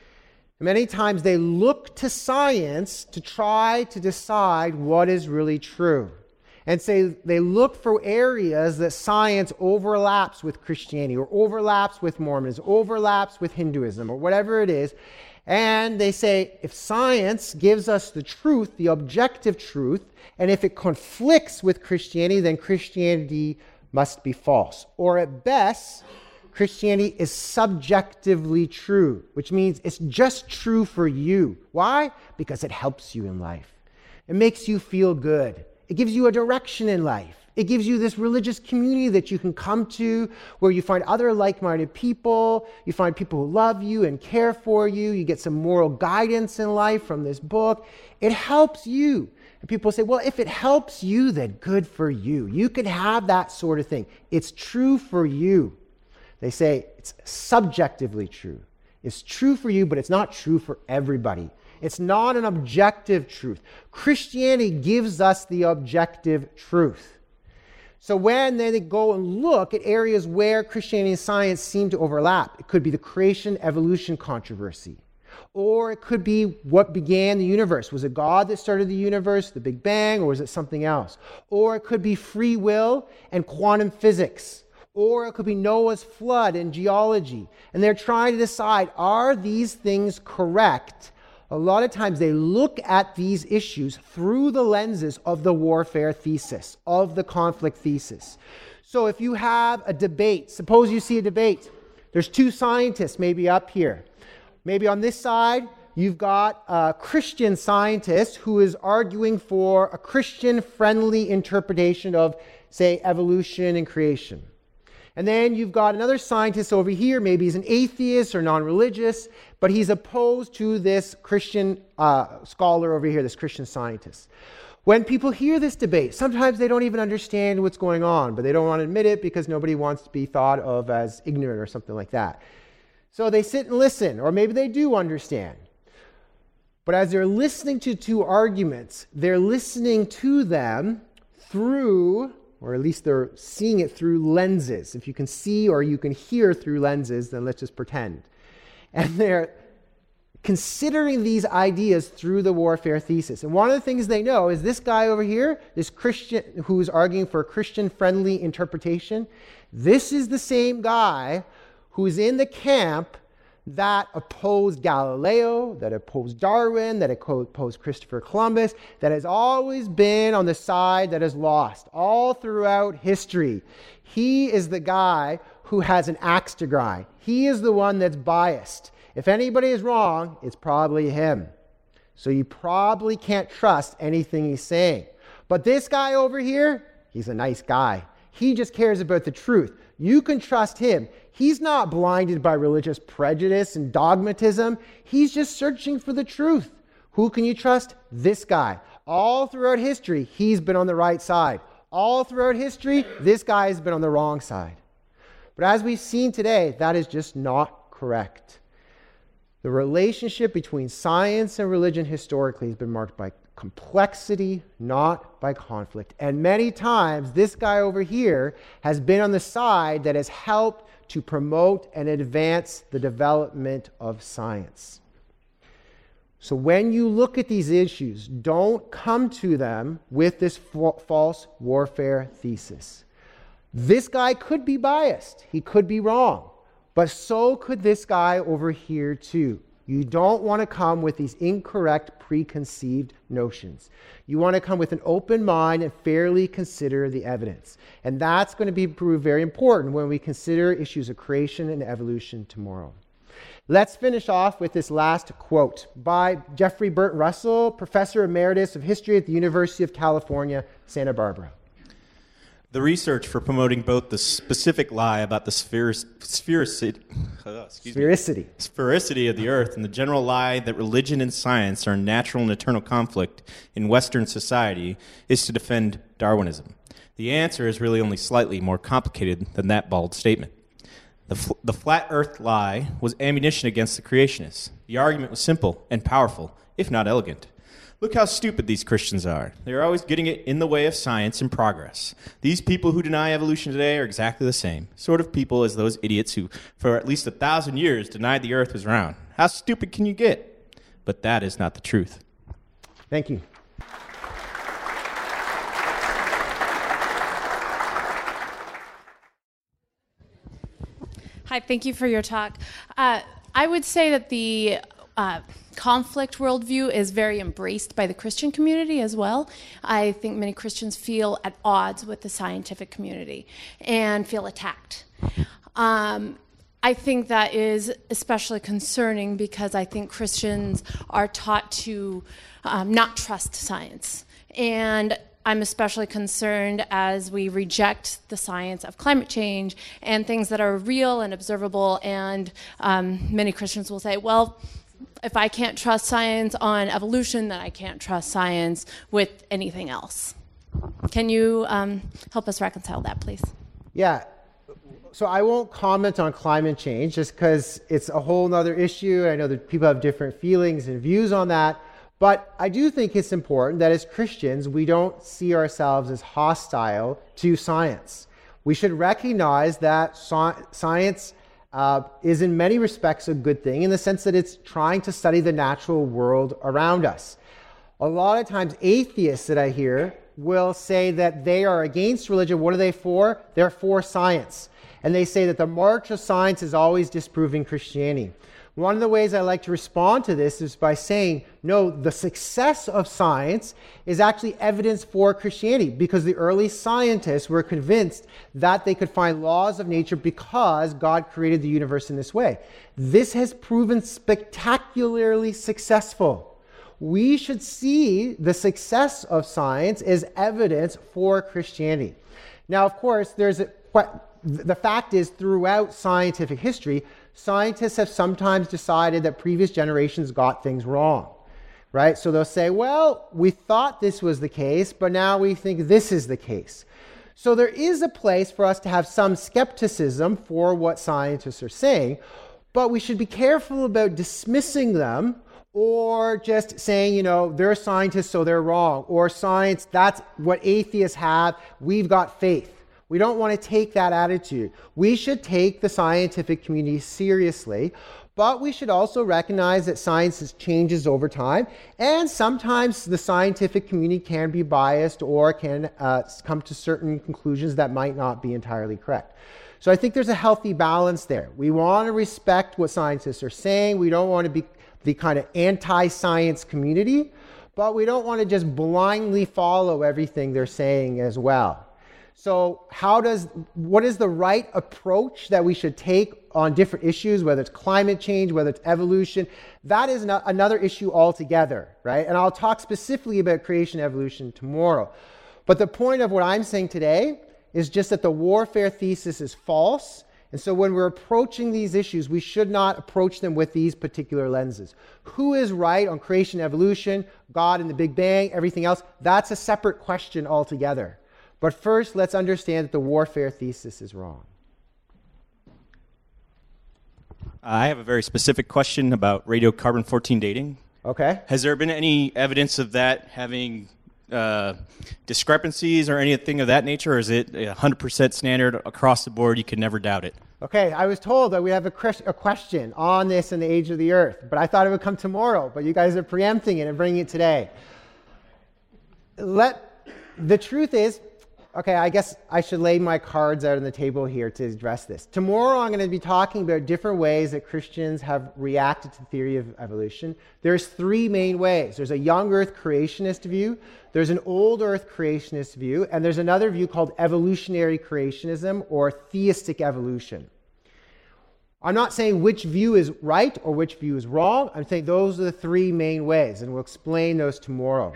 Many times they look to science to try to decide what is really true. And say they look for areas that science overlaps with Christianity or overlaps with Mormonism, overlaps with Hinduism or whatever it is. And they say if science gives us the truth, the objective truth, and if it conflicts with Christianity, then Christianity must be false. Or at best, Christianity is subjectively true, which means it's just true for you. Why? Because it helps you in life. It makes you feel good. It gives you a direction in life. It gives you this religious community that you can come to where you find other like-minded people. You find people who love you and care for you. You get some moral guidance in life from this book. It helps you. And people say, well, if it helps you, then good for you. You can have that sort of thing. It's true for you. They say it's subjectively true. It's true for you, but it's not true for everybody. It's not an objective truth. Christianity gives us the objective truth. So when they go and look at areas where Christianity and science seem to overlap, it could be the creation-evolution controversy. Or it could be what began the universe. Was it God that started the universe, the Big Bang, or was it something else? Or it could be free will and quantum physics. Or it could be Noah's flood and geology. And they're trying to decide, are these things correct? A lot of times they look at these issues through the lenses of the warfare thesis, of the conflict thesis. So if you have a debate, suppose you see a debate. There's two scientists maybe up here. Maybe on this side, you've got a Christian scientist who is arguing for a Christian-friendly interpretation of, say, evolution and creation. And then you've got another scientist over here, maybe he's an atheist or non-religious, but he's opposed to this Christian uh, scholar over here, this Christian scientist. When people hear this debate, sometimes they don't even understand what's going on, but they don't want to admit it because nobody wants to be thought of as ignorant or something like that. So they sit and listen, or maybe they do understand. But as they're listening to two arguments, they're listening to them through, or at least they're seeing it through lenses. If you can see or you can hear through lenses, then let's just pretend. And they're considering these ideas through the warfare thesis. And one of the things they know is this guy over here, this Christian who's arguing for a Christian-friendly interpretation, this is the same guy who's in the camp that opposed Galileo, that opposed Darwin, that opposed Christopher Columbus, that has always been on the side that is lost all throughout history. He is the guy who has an axe to grind. He is the one that's biased. If anybody is wrong, it's probably him. So you probably can't trust anything he's saying. But this guy over here, he's a nice guy. He just cares about the truth. You can trust him. He's not blinded by religious prejudice and dogmatism. He's just searching for the truth. Who can you trust? This guy. All throughout history, he's been on the right side. All throughout history, this guy has been on the wrong side. But as we've seen today, that is just not correct. The relationship between science and religion historically has been marked by complexity, not by conflict. And many times, this guy over here has been on the side that has helped to promote and advance the development of science. So when you look at these issues, don't come to them with this fa- false warfare thesis. This guy could be biased. He could be wrong. But so could this guy over here too. You don't want to come with these incorrect preconceived notions. You want to come with an open mind and fairly consider the evidence. And that's going to be proved very important when we consider issues of creation and evolution tomorrow. Let's finish off with this last quote by Jeffrey Burton Russell, Professor Emeritus of History at the University of California, Santa Barbara. The research for promoting both the specific lie about the spheris- sphericity, uh, excuse sphericity. Me, sphericity of the earth and the general lie that religion and science are in natural and eternal conflict in Western society is to defend Darwinism. The answer is really only slightly more complicated than that bald statement. The, fl- the flat earth lie was ammunition against the creationists. The argument was simple and powerful, if not elegant. Look how stupid these Christians are. They're always getting it in the way of science and progress. These people who deny evolution today are exactly the same sort of people as those idiots who, for at least a thousand years, denied the earth was round. How stupid can you get? But that is not the truth. Thank you. Hi, thank you for your talk. Uh, I would say that the uh, conflict worldview is very embraced by the Christian community as well. I think many Christians feel at odds with the scientific community and feel attacked. Um, I think that is especially concerning because I think Christians are taught to um, not trust science. And I'm especially concerned as we reject the science of climate change and things that are real and observable. And um, many Christians will say, well, if I can't trust science on evolution, then I can't trust science with anything else. Can you um, help us reconcile that, please? Yeah. So I won't comment on climate change just because it's a whole other issue. I know that people have different feelings and views on that. But I do think it's important that as Christians, we don't see ourselves as hostile to science. We should recognize that sci- science uh, is in many respects a good thing in the sense that it's trying to study the natural world around us. A lot of times atheists that I hear will say that they are against religion. What are they for? They're for science. And they say that the march of science is always disproving Christianity. One of the ways I like to respond to this is by saying, no, the success of science is actually evidence for Christianity because the early scientists were convinced that they could find laws of nature because God created the universe in this way. This has proven spectacularly successful. We should see the success of science as evidence for Christianity. Now, of course, there's a, the fact is throughout scientific history, scientists have sometimes decided that previous generations got things wrong, right? So they'll say, well, we thought this was the case, but now we think this is the case. So there is a place for us to have some skepticism for what scientists are saying, but we should be careful about dismissing them or just saying, you know, they're scientists, so they're wrong, or science, that's what atheists have, we've got faith. We don't want to take that attitude. We should take the scientific community seriously, but we should also recognize that science changes over time, and sometimes the scientific community can be biased or can uh, come to certain conclusions that might not be entirely correct. So I think there's a healthy balance there. We want to respect what scientists are saying. We don't want to be the kind of anti-science community, but we don't want to just blindly follow everything they're saying as well. So how does, what is the right approach that we should take on different issues, whether it's climate change, whether it's evolution? That is no, another issue altogether, right? And I'll talk specifically about creation and evolution tomorrow. But the point of what I'm saying today is just that the warfare thesis is false, And so when we're approaching these issues, we should not approach them with these particular lenses. Who is right on creation, evolution, God and the Big Bang, everything else? That's a separate question altogether. But first, let's understand that the warfare thesis is wrong. I have a very specific question about radiocarbon fourteen dating. Okay. Has there been any evidence of that having uh, discrepancies or anything of that nature, or is it one hundred percent standard across the board? You can never doubt it. Okay, I was told that we have a, a question on this in the age of the earth, but I thought it would come tomorrow, but you guys are preempting it and bringing it today. Let, the truth is, okay, I guess I should lay my cards out on the table here to address this. Tomorrow I'm going to be talking about different ways that Christians have reacted to the theory of evolution. There's three main ways. There's a young earth creationist view, there's an old earth creationist view, and there's another view called evolutionary creationism or theistic evolution. I'm not saying which view is right or which view is wrong. I'm saying those are the three main ways, and we'll explain those tomorrow.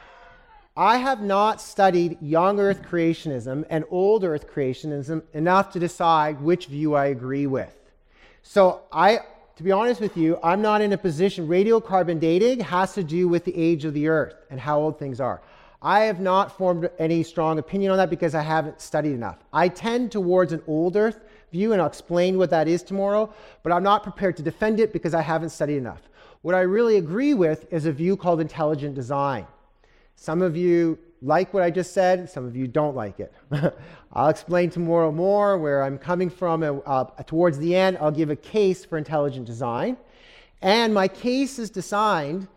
I have not studied young earth creationism and old earth creationism enough to decide which view I agree with. So I, to be honest with you, I'm not in a position. Radiocarbon dating has to do with the age of the earth and how old things are. I have not formed any strong opinion on that because I haven't studied enough. I tend towards an old earth view, and I'll explain what that is tomorrow, but I'm not prepared to defend it because I haven't studied enough. What I really agree with is a view called intelligent design. Some of you like what I just said, some of you don't like it. I'll explain tomorrow more where I'm coming from, and uh, towards the end I'll give a case for intelligent design. And my case is designed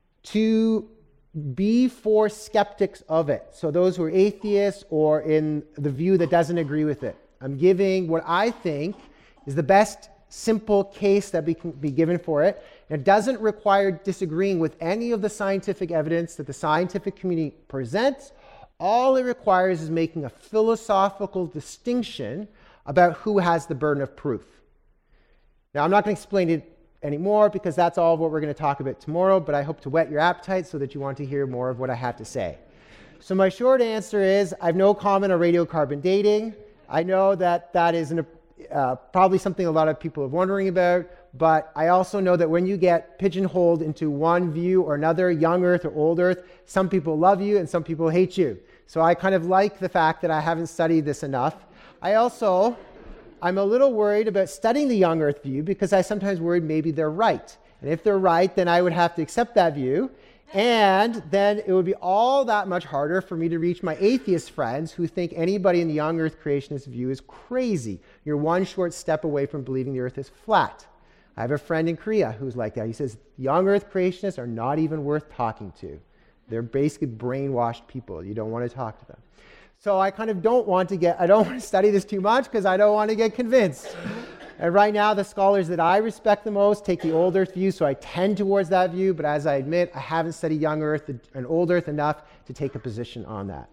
to be for skeptics of it. So those who are atheists or in the view that doesn't agree with it. I'm giving what I think is the best simple case that we can be given for it. And it doesn't require disagreeing with any of the scientific evidence that the scientific community presents. All it requires is making a philosophical distinction about who has the burden of proof. Now, I'm not going to explain it anymore because that's all of what we're going to talk about tomorrow, but I hope to whet your appetite so that you want to hear more of what I have to say. So my short answer is I have no comment on radiocarbon dating. I know that that is an Uh, probably something a lot of people are wondering about, but I also know that when you get pigeonholed into one view or another, young earth or old earth, some people love you and some people hate you. So I kind of like the fact that I haven't studied this enough. I also, I'm a little worried about studying the young earth view because I sometimes worry maybe they're right. And if they're right, then I would have to accept that view. And then it would be all that much harder for me to reach my atheist friends who think anybody in the young earth creationist view is crazy. You're one short step away from believing the earth is flat. I have a friend in Korea who's like that. He says young earth creationists are not even worth talking to. They're basically brainwashed people. You don't want to talk to them. So I kind of don't want to get, I don't want to study this too much because I don't want to get convinced. And right now, the scholars that I respect the most take the old earth view, so I tend towards that view, but as I admit, I haven't studied young earth and old earth enough to take a position on that.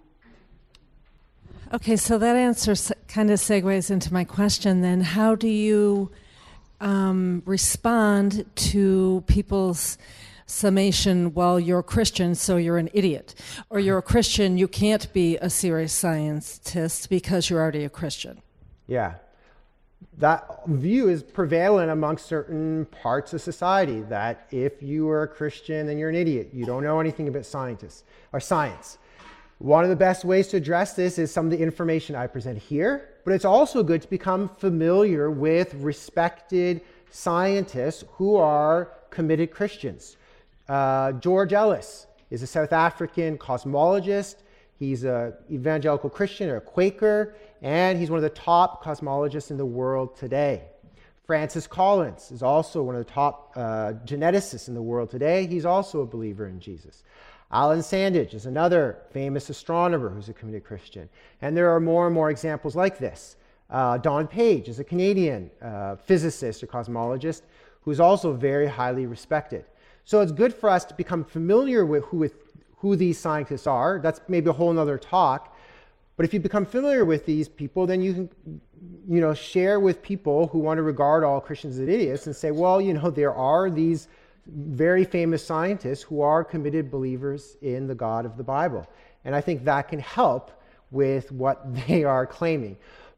Okay, so that answer kind of segues into my question then. How do you um, respond to people's summation, well, you're a Christian, so you're an idiot. Or you're a Christian, you can't be a serious scientist because you're already a Christian. Yeah. That view is prevalent amongst certain parts of society, that if you are a Christian, then you're an idiot. You don't know anything about scientists or science. One of the best ways to address this is some of the information I present here, but it's also good to become familiar with respected scientists who are committed Christians. Uh, George Ellis is a South African cosmologist. He's an evangelical Christian or a Quaker, and he's one of the top cosmologists in the world today. Francis Collins is also one of the top uh, geneticists in the world today. He's also a believer in Jesus. Alan Sandage is another famous astronomer who's a committed Christian. And there are more and more examples like this. Uh, Don Page is a Canadian uh, physicist or cosmologist who's also very highly respected. So it's good for us to become familiar with who, with who these scientists are. That's maybe a whole other talk. But if you become familiar with these people, then you can, you know, share with people who want to regard all Christians as idiots and say, well, you know, there are these very famous scientists who are committed believers in the God of the Bible. And I think that can help with what they are claiming.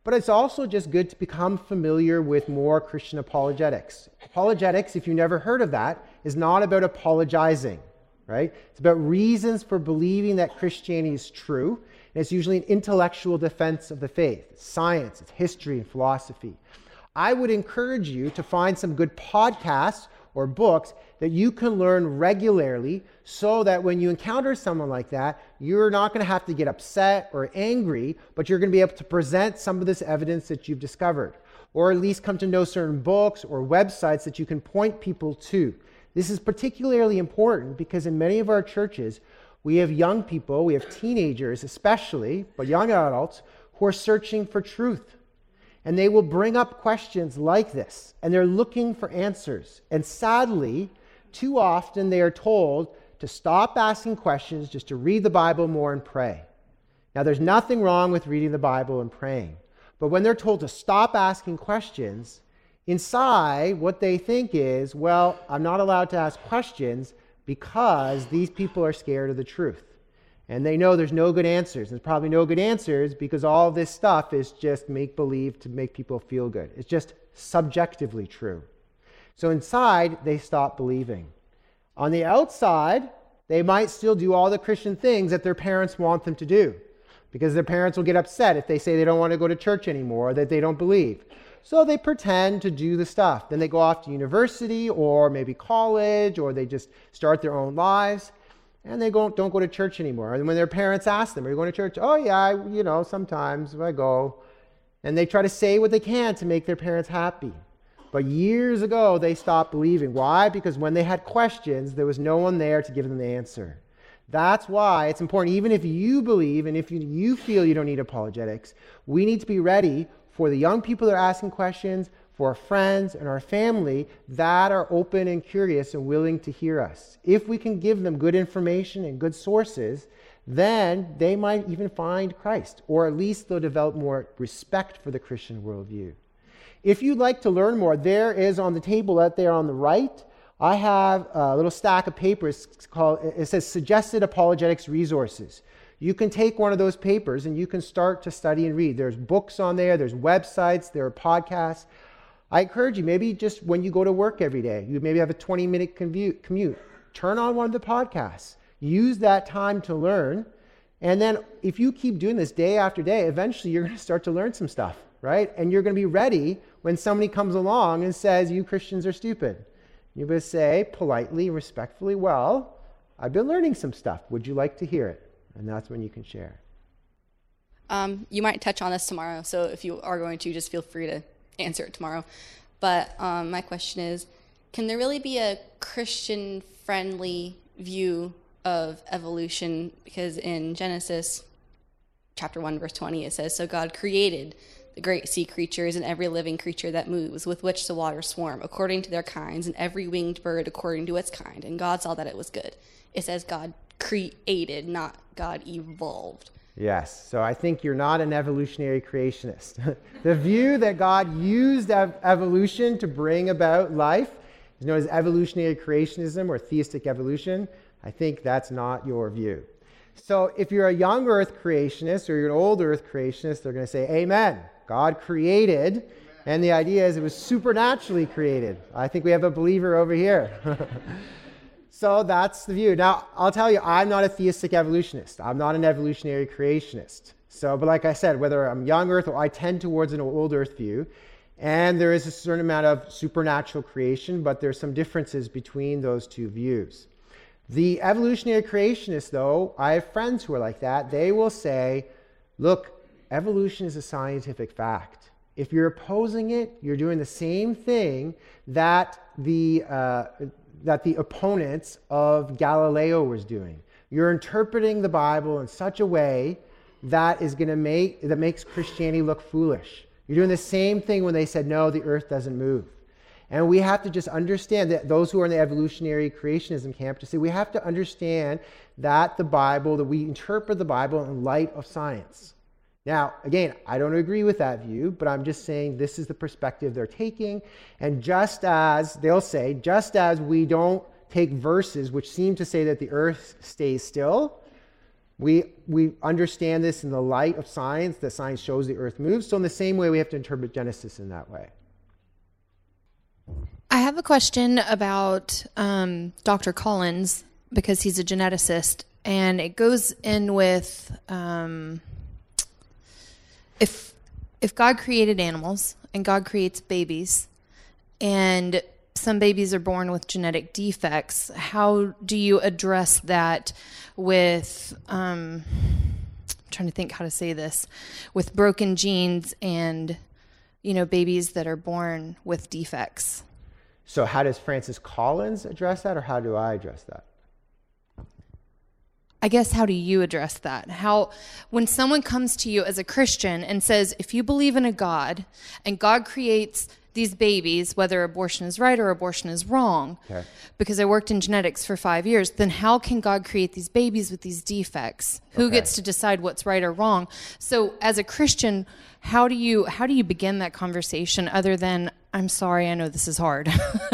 But it's also just good to become familiar with more Christian apologetics. Apologetics, if you've never heard of that, is not about apologizing, right? It's about reasons for believing that Christianity is true. And it's usually an intellectual defense of the faith. It's science, it's history, and philosophy. I would encourage you to find some good podcasts or books that you can learn regularly so that when you encounter someone like that, you're not going to have to get upset or angry, but you're going to be able to present some of this evidence that you've discovered, or at least come to know certain books or websites that you can point people to. This is particularly important because in many of our churches, we have young people, we have teenagers especially, but young adults who are searching for truth. And they will bring up questions like this, and they're looking for answers. And sadly, too often they are told to stop asking questions, just to read the Bible more and pray. Now, there's nothing wrong with reading the Bible and praying. But when they're told to stop asking questions, inside what they think is, well, I'm not allowed to ask questions because these people are scared of the truth. And they know there's no good answers. There's probably no good answers because all this stuff is just make-believe to make people feel good. It's just subjectively true. So inside, they stop believing. On the outside, they might still do all the Christian things that their parents want them to do because their parents will get upset if they say they don't want to go to church anymore or that they don't believe. So they pretend to do the stuff. Then they go off to university or maybe college, or they just start their own lives. And they don't, don't go to church anymore. And when their parents ask them, are you going to church? Oh, yeah, I, you know, sometimes I go. And they try to say what they can to make their parents happy. But years ago, they stopped believing. Why? Because when they had questions, there was no one there to give them the answer. That's why it's important, even if you believe and if you, you feel you don't need apologetics, we need to be ready for the young people that are asking questions, for our friends and our family that are open and curious and willing to hear us. If we can give them good information and good sources, then they might even find Christ, or at least they'll develop more respect for the Christian worldview. If you'd like to learn more, there is on the table out there on the right, I have a little stack of papers called, it says Suggested Apologetics Resources. You can take one of those papers and you can start to study and read. There's books on there, there's websites, there are podcasts. I encourage you, maybe just when you go to work every day, you maybe have a twenty-minute commute, commute. Turn on one of the podcasts. Use that time to learn. And then if you keep doing this day after day, eventually you're going to start to learn some stuff, right? And you're going to be ready when somebody comes along and says, you Christians are stupid. You're going to say politely, respectfully, well, I've been learning some stuff. Would you like to hear it? And that's when you can share. Um, you might touch on this tomorrow, so if you are going to, just feel free to answer it tomorrow. But um, my question is, can there really be a Christian-friendly view of evolution? Because in Genesis chapter one, verse twenty, it says, so God created the great sea creatures and every living creature that moves, with which the waters swarm, according to their kinds, and every winged bird according to its kind. And God saw that it was good. It says God created, not God evolved. Yes, so I think you're not an evolutionary creationist. The view that God used ev- evolution to bring about life is known as evolutionary creationism or theistic evolution. I think that's not your view. So if you're a young earth creationist or you're an old earth creationist, they're going to say, amen. God created, amen. And the idea is it was supernaturally created. I think we have a believer over here. So that's the view. Now, I'll tell you, I'm not a theistic evolutionist. I'm not an evolutionary creationist. So, but like I said, whether I'm young earth or I tend towards an old earth view, and there is a certain amount of supernatural creation, but there's some differences between those two views. The evolutionary creationists, though, I have friends who are like that. They will say, look, evolution is a scientific fact. If you're opposing it, you're doing the same thing that the uh, that the opponents of Galileo was doing. You're interpreting the Bible in such a way that is going to make that makes Christianity look foolish. You're doing the same thing when they said, no, the earth doesn't move. And we have to just understand that those who are in the evolutionary creationism camp, to say we have to understand that the Bible, that we interpret the Bible in light of science. Now, again, I don't agree with that view, but I'm just saying this is the perspective they're taking. And just as, they'll say, just as we don't take verses which seem to say that the earth stays still, We, we understand this in the light of science, that science shows the earth moves. So in the same way, we have to interpret Genesis in that way. I have a question about um, Doctor Collins, because he's a geneticist, and it goes in with um, if if God created animals and God creates babies, and some babies are born with genetic defects, how do you address that with, um, I'm trying to think how to say this, with broken genes and, you know, babies that are born with defects? So how does Francis Collins address that, or how do I address that? I guess, how do you address that? How, when someone comes to you as a Christian and says, if you believe in a God and God creates these babies, whether abortion is right or abortion is wrong, okay, because I worked in genetics for five years, then how can God create these babies with these defects? Who okay. gets to decide what's right or wrong? So as a Christian, how do you how do you begin that conversation other than, I'm sorry, I know this is hard?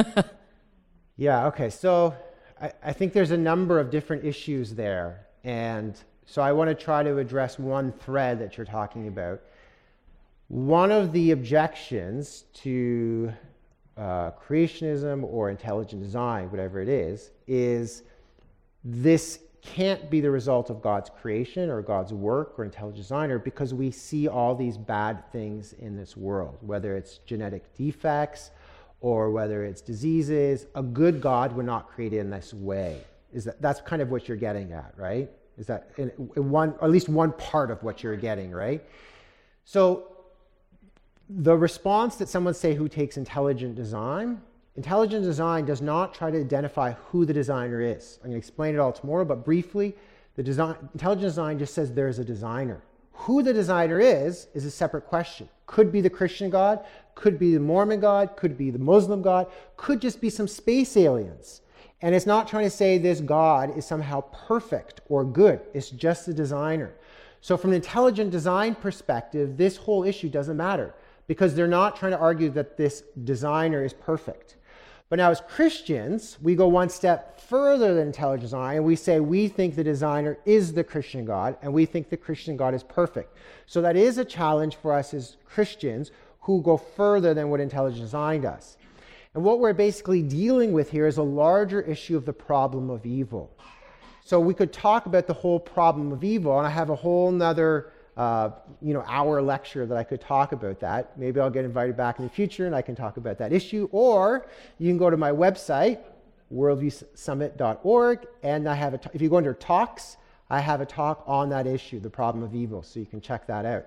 Yeah, okay. So I, I think there's a number of different issues there. And so I want to try to address one thread that you're talking about. One of the objections to uh, creationism or intelligent design, whatever it is, is this can't be the result of God's creation or God's work or intelligent designer, because we see all these bad things in this world, whether it's genetic defects or whether it's diseases. A good God would not create it in this way. Is that that's kind of what you're getting at, right? Is that in, in one, or at least one part of what you're getting, right? So the response that someone say who takes intelligent design, intelligent design does not try to identify who the designer is. I'm going to explain it all tomorrow, but briefly, the design, intelligent design just says there's a designer. Who the designer is, is a separate question. Could be the Christian God, could be the Mormon God, could be the Muslim God, could just be some space aliens. And it's not trying to say this God is somehow perfect or good. It's just the designer. So from an intelligent design perspective, this whole issue doesn't matter, because they're not trying to argue that this designer is perfect. But now as Christians, we go one step further than intelligent design, and we say we think the designer is the Christian God, and we think the Christian God is perfect. So that is a challenge for us as Christians who go further than what intelligent design does. And what we're basically dealing with here is a larger issue of the problem of evil. So we could talk about the whole problem of evil, and I have a whole nother uh, you know, hour lecture that I could talk about that. Maybe I'll get invited back in the future and I can talk about that issue. Or you can go to my website, worldview summit dot org, and I have a t- if you go under talks, I have a talk on that issue, the problem of evil, so you can check that out.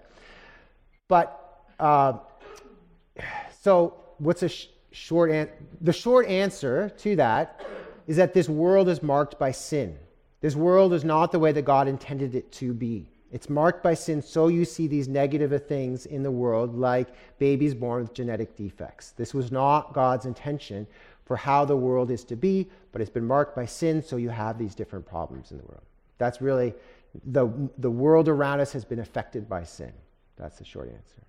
But uh, so what's a sh- short an- the short answer to that is that this world is marked by sin. This world is not the way that God intended it to be. It's marked by sin, so you see these negative things in the world, like babies born with genetic defects. This was not God's intention for how the world is to be, but it's been marked by sin, so you have these different problems in the world. That's really, the, the world around us has been affected by sin. That's the short answer.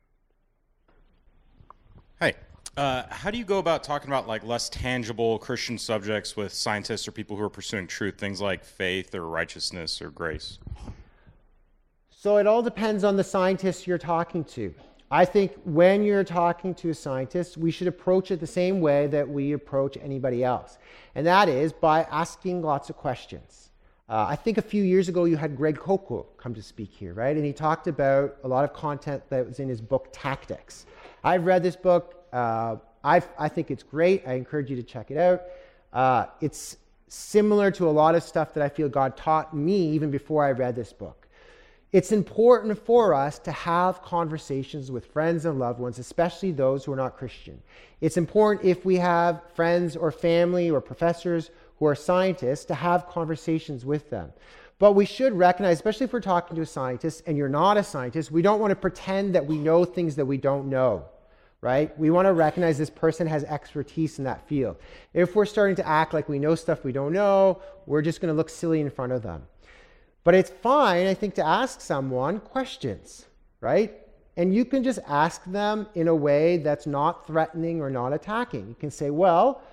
Hey, uh, how do you go about talking about like less tangible Christian subjects with scientists or people who are pursuing truth, things like faith or righteousness or grace? So it all depends on the scientist you're talking to. I think when you're talking to a scientist, we should approach it the same way that we approach anybody else. And that is by asking lots of questions. Uh, I think a few years ago you had Greg Koukl come to speak here, right? And he talked about a lot of content that was in his book, Tactics. I've read this book. Uh, I've, I think it's great. I encourage you to check it out. Uh, it's similar to a lot of stuff that I feel God taught me even before I read this book. It's important for us to have conversations with friends and loved ones, especially those who are not Christian. It's important if we have friends or family or professors who are scientists to have conversations with them. But we should recognize, especially if we're talking to a scientist and you're not a scientist, we don't want to pretend that we know things that we don't know, right? We want to recognize this person has expertise in that field. If we're starting to act like we know stuff we don't know, we're just going to look silly in front of them. But it's fine, I think, to ask someone questions, right? And you can just ask them in a way that's not threatening or not attacking. You can say, well,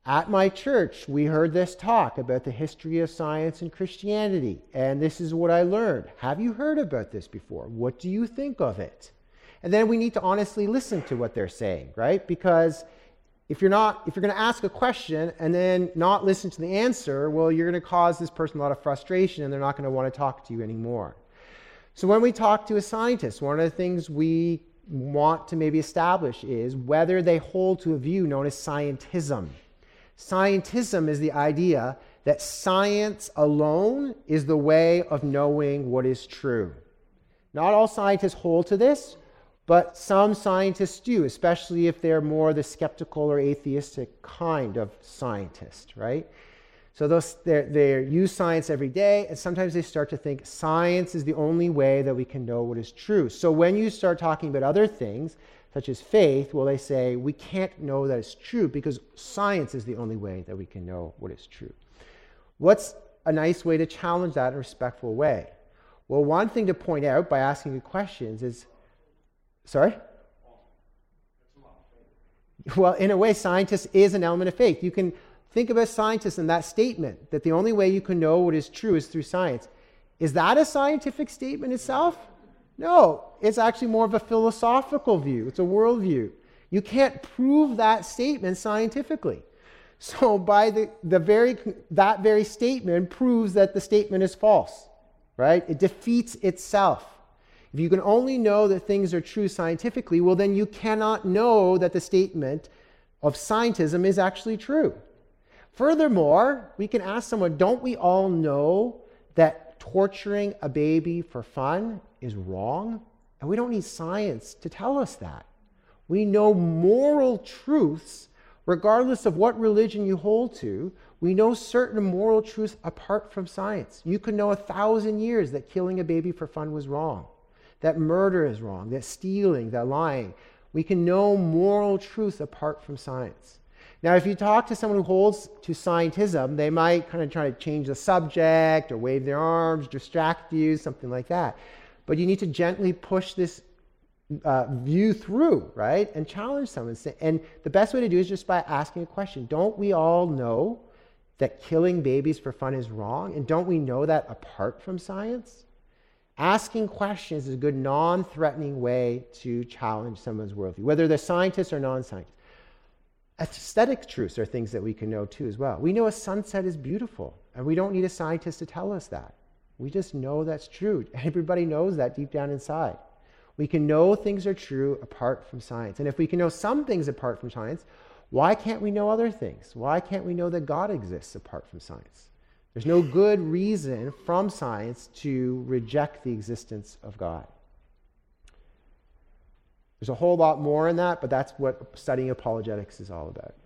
At my church, we heard this talk about the history of science and Christianity, and this is what I learned. Have you heard about this before? What do you think of it? And then we need to honestly listen to what they're saying, right? Because if you're not, if you're going to ask a question and then not listen to the answer, well, you're going to cause this person a lot of frustration, and they're not going to want to talk to you anymore. So when we talk to a scientist, one of the things we want to maybe establish is whether they hold to a view known as scientism. Scientism is the idea that science alone is the way of knowing what is true. Not all scientists hold to this, but some scientists do, especially if they're more the skeptical or atheistic kind of scientist, right? So those they use science every day, and sometimes they start to think science is the only way that we can know what is true. So when you start talking about other things, such as faith, well, they say we can't know that it's true because science is the only way that we can know what is true. What's a nice way to challenge that in a respectful way? Well, one thing to point out by asking you questions is, sorry? Well, in a way, scientist is an element of faith. You can think about scientists in that statement, that the only way you can know what is true is through science. Is that a scientific statement itself? No, it's actually more of a philosophical view. It's a worldview. You can't prove that statement scientifically. So by the, the very that very statement proves that the statement is false, right? It defeats itself. If you can only know that things are true scientifically, well, then you cannot know that the statement of scientism is actually true. Furthermore, we can ask someone, don't we all know that torturing a baby for fun is wrong? And we don't need science to tell us that. We know moral truths, regardless of what religion you hold to. We know certain moral truths apart from science. You could know a thousand years that killing a baby for fun was wrong, that murder is wrong, that stealing, that lying. We can know moral truths apart from science. Now, if you talk to someone who holds to scientism, they might kind of try to change the subject or wave their arms, distract you, something like that. But you need to gently push this uh, view through, right? And challenge someone. And the best way to do it is just by asking a question. Don't we all know that killing babies for fun is wrong? And don't we know that apart from science? Asking questions is a good non-threatening way to challenge someone's worldview, whether they're scientists or non-scientists. Aesthetic truths are things that we can know too as well. We know a sunset is beautiful, and we don't need a scientist to tell us that. We just know that's true. Everybody knows that deep down inside. We can know things are true apart from science. And if we can know some things apart from science, why can't we know other things? Why can't we know that God exists apart from science? There's no good reason from science to reject the existence of God. There's a whole lot more in that, but that's what studying apologetics is all about.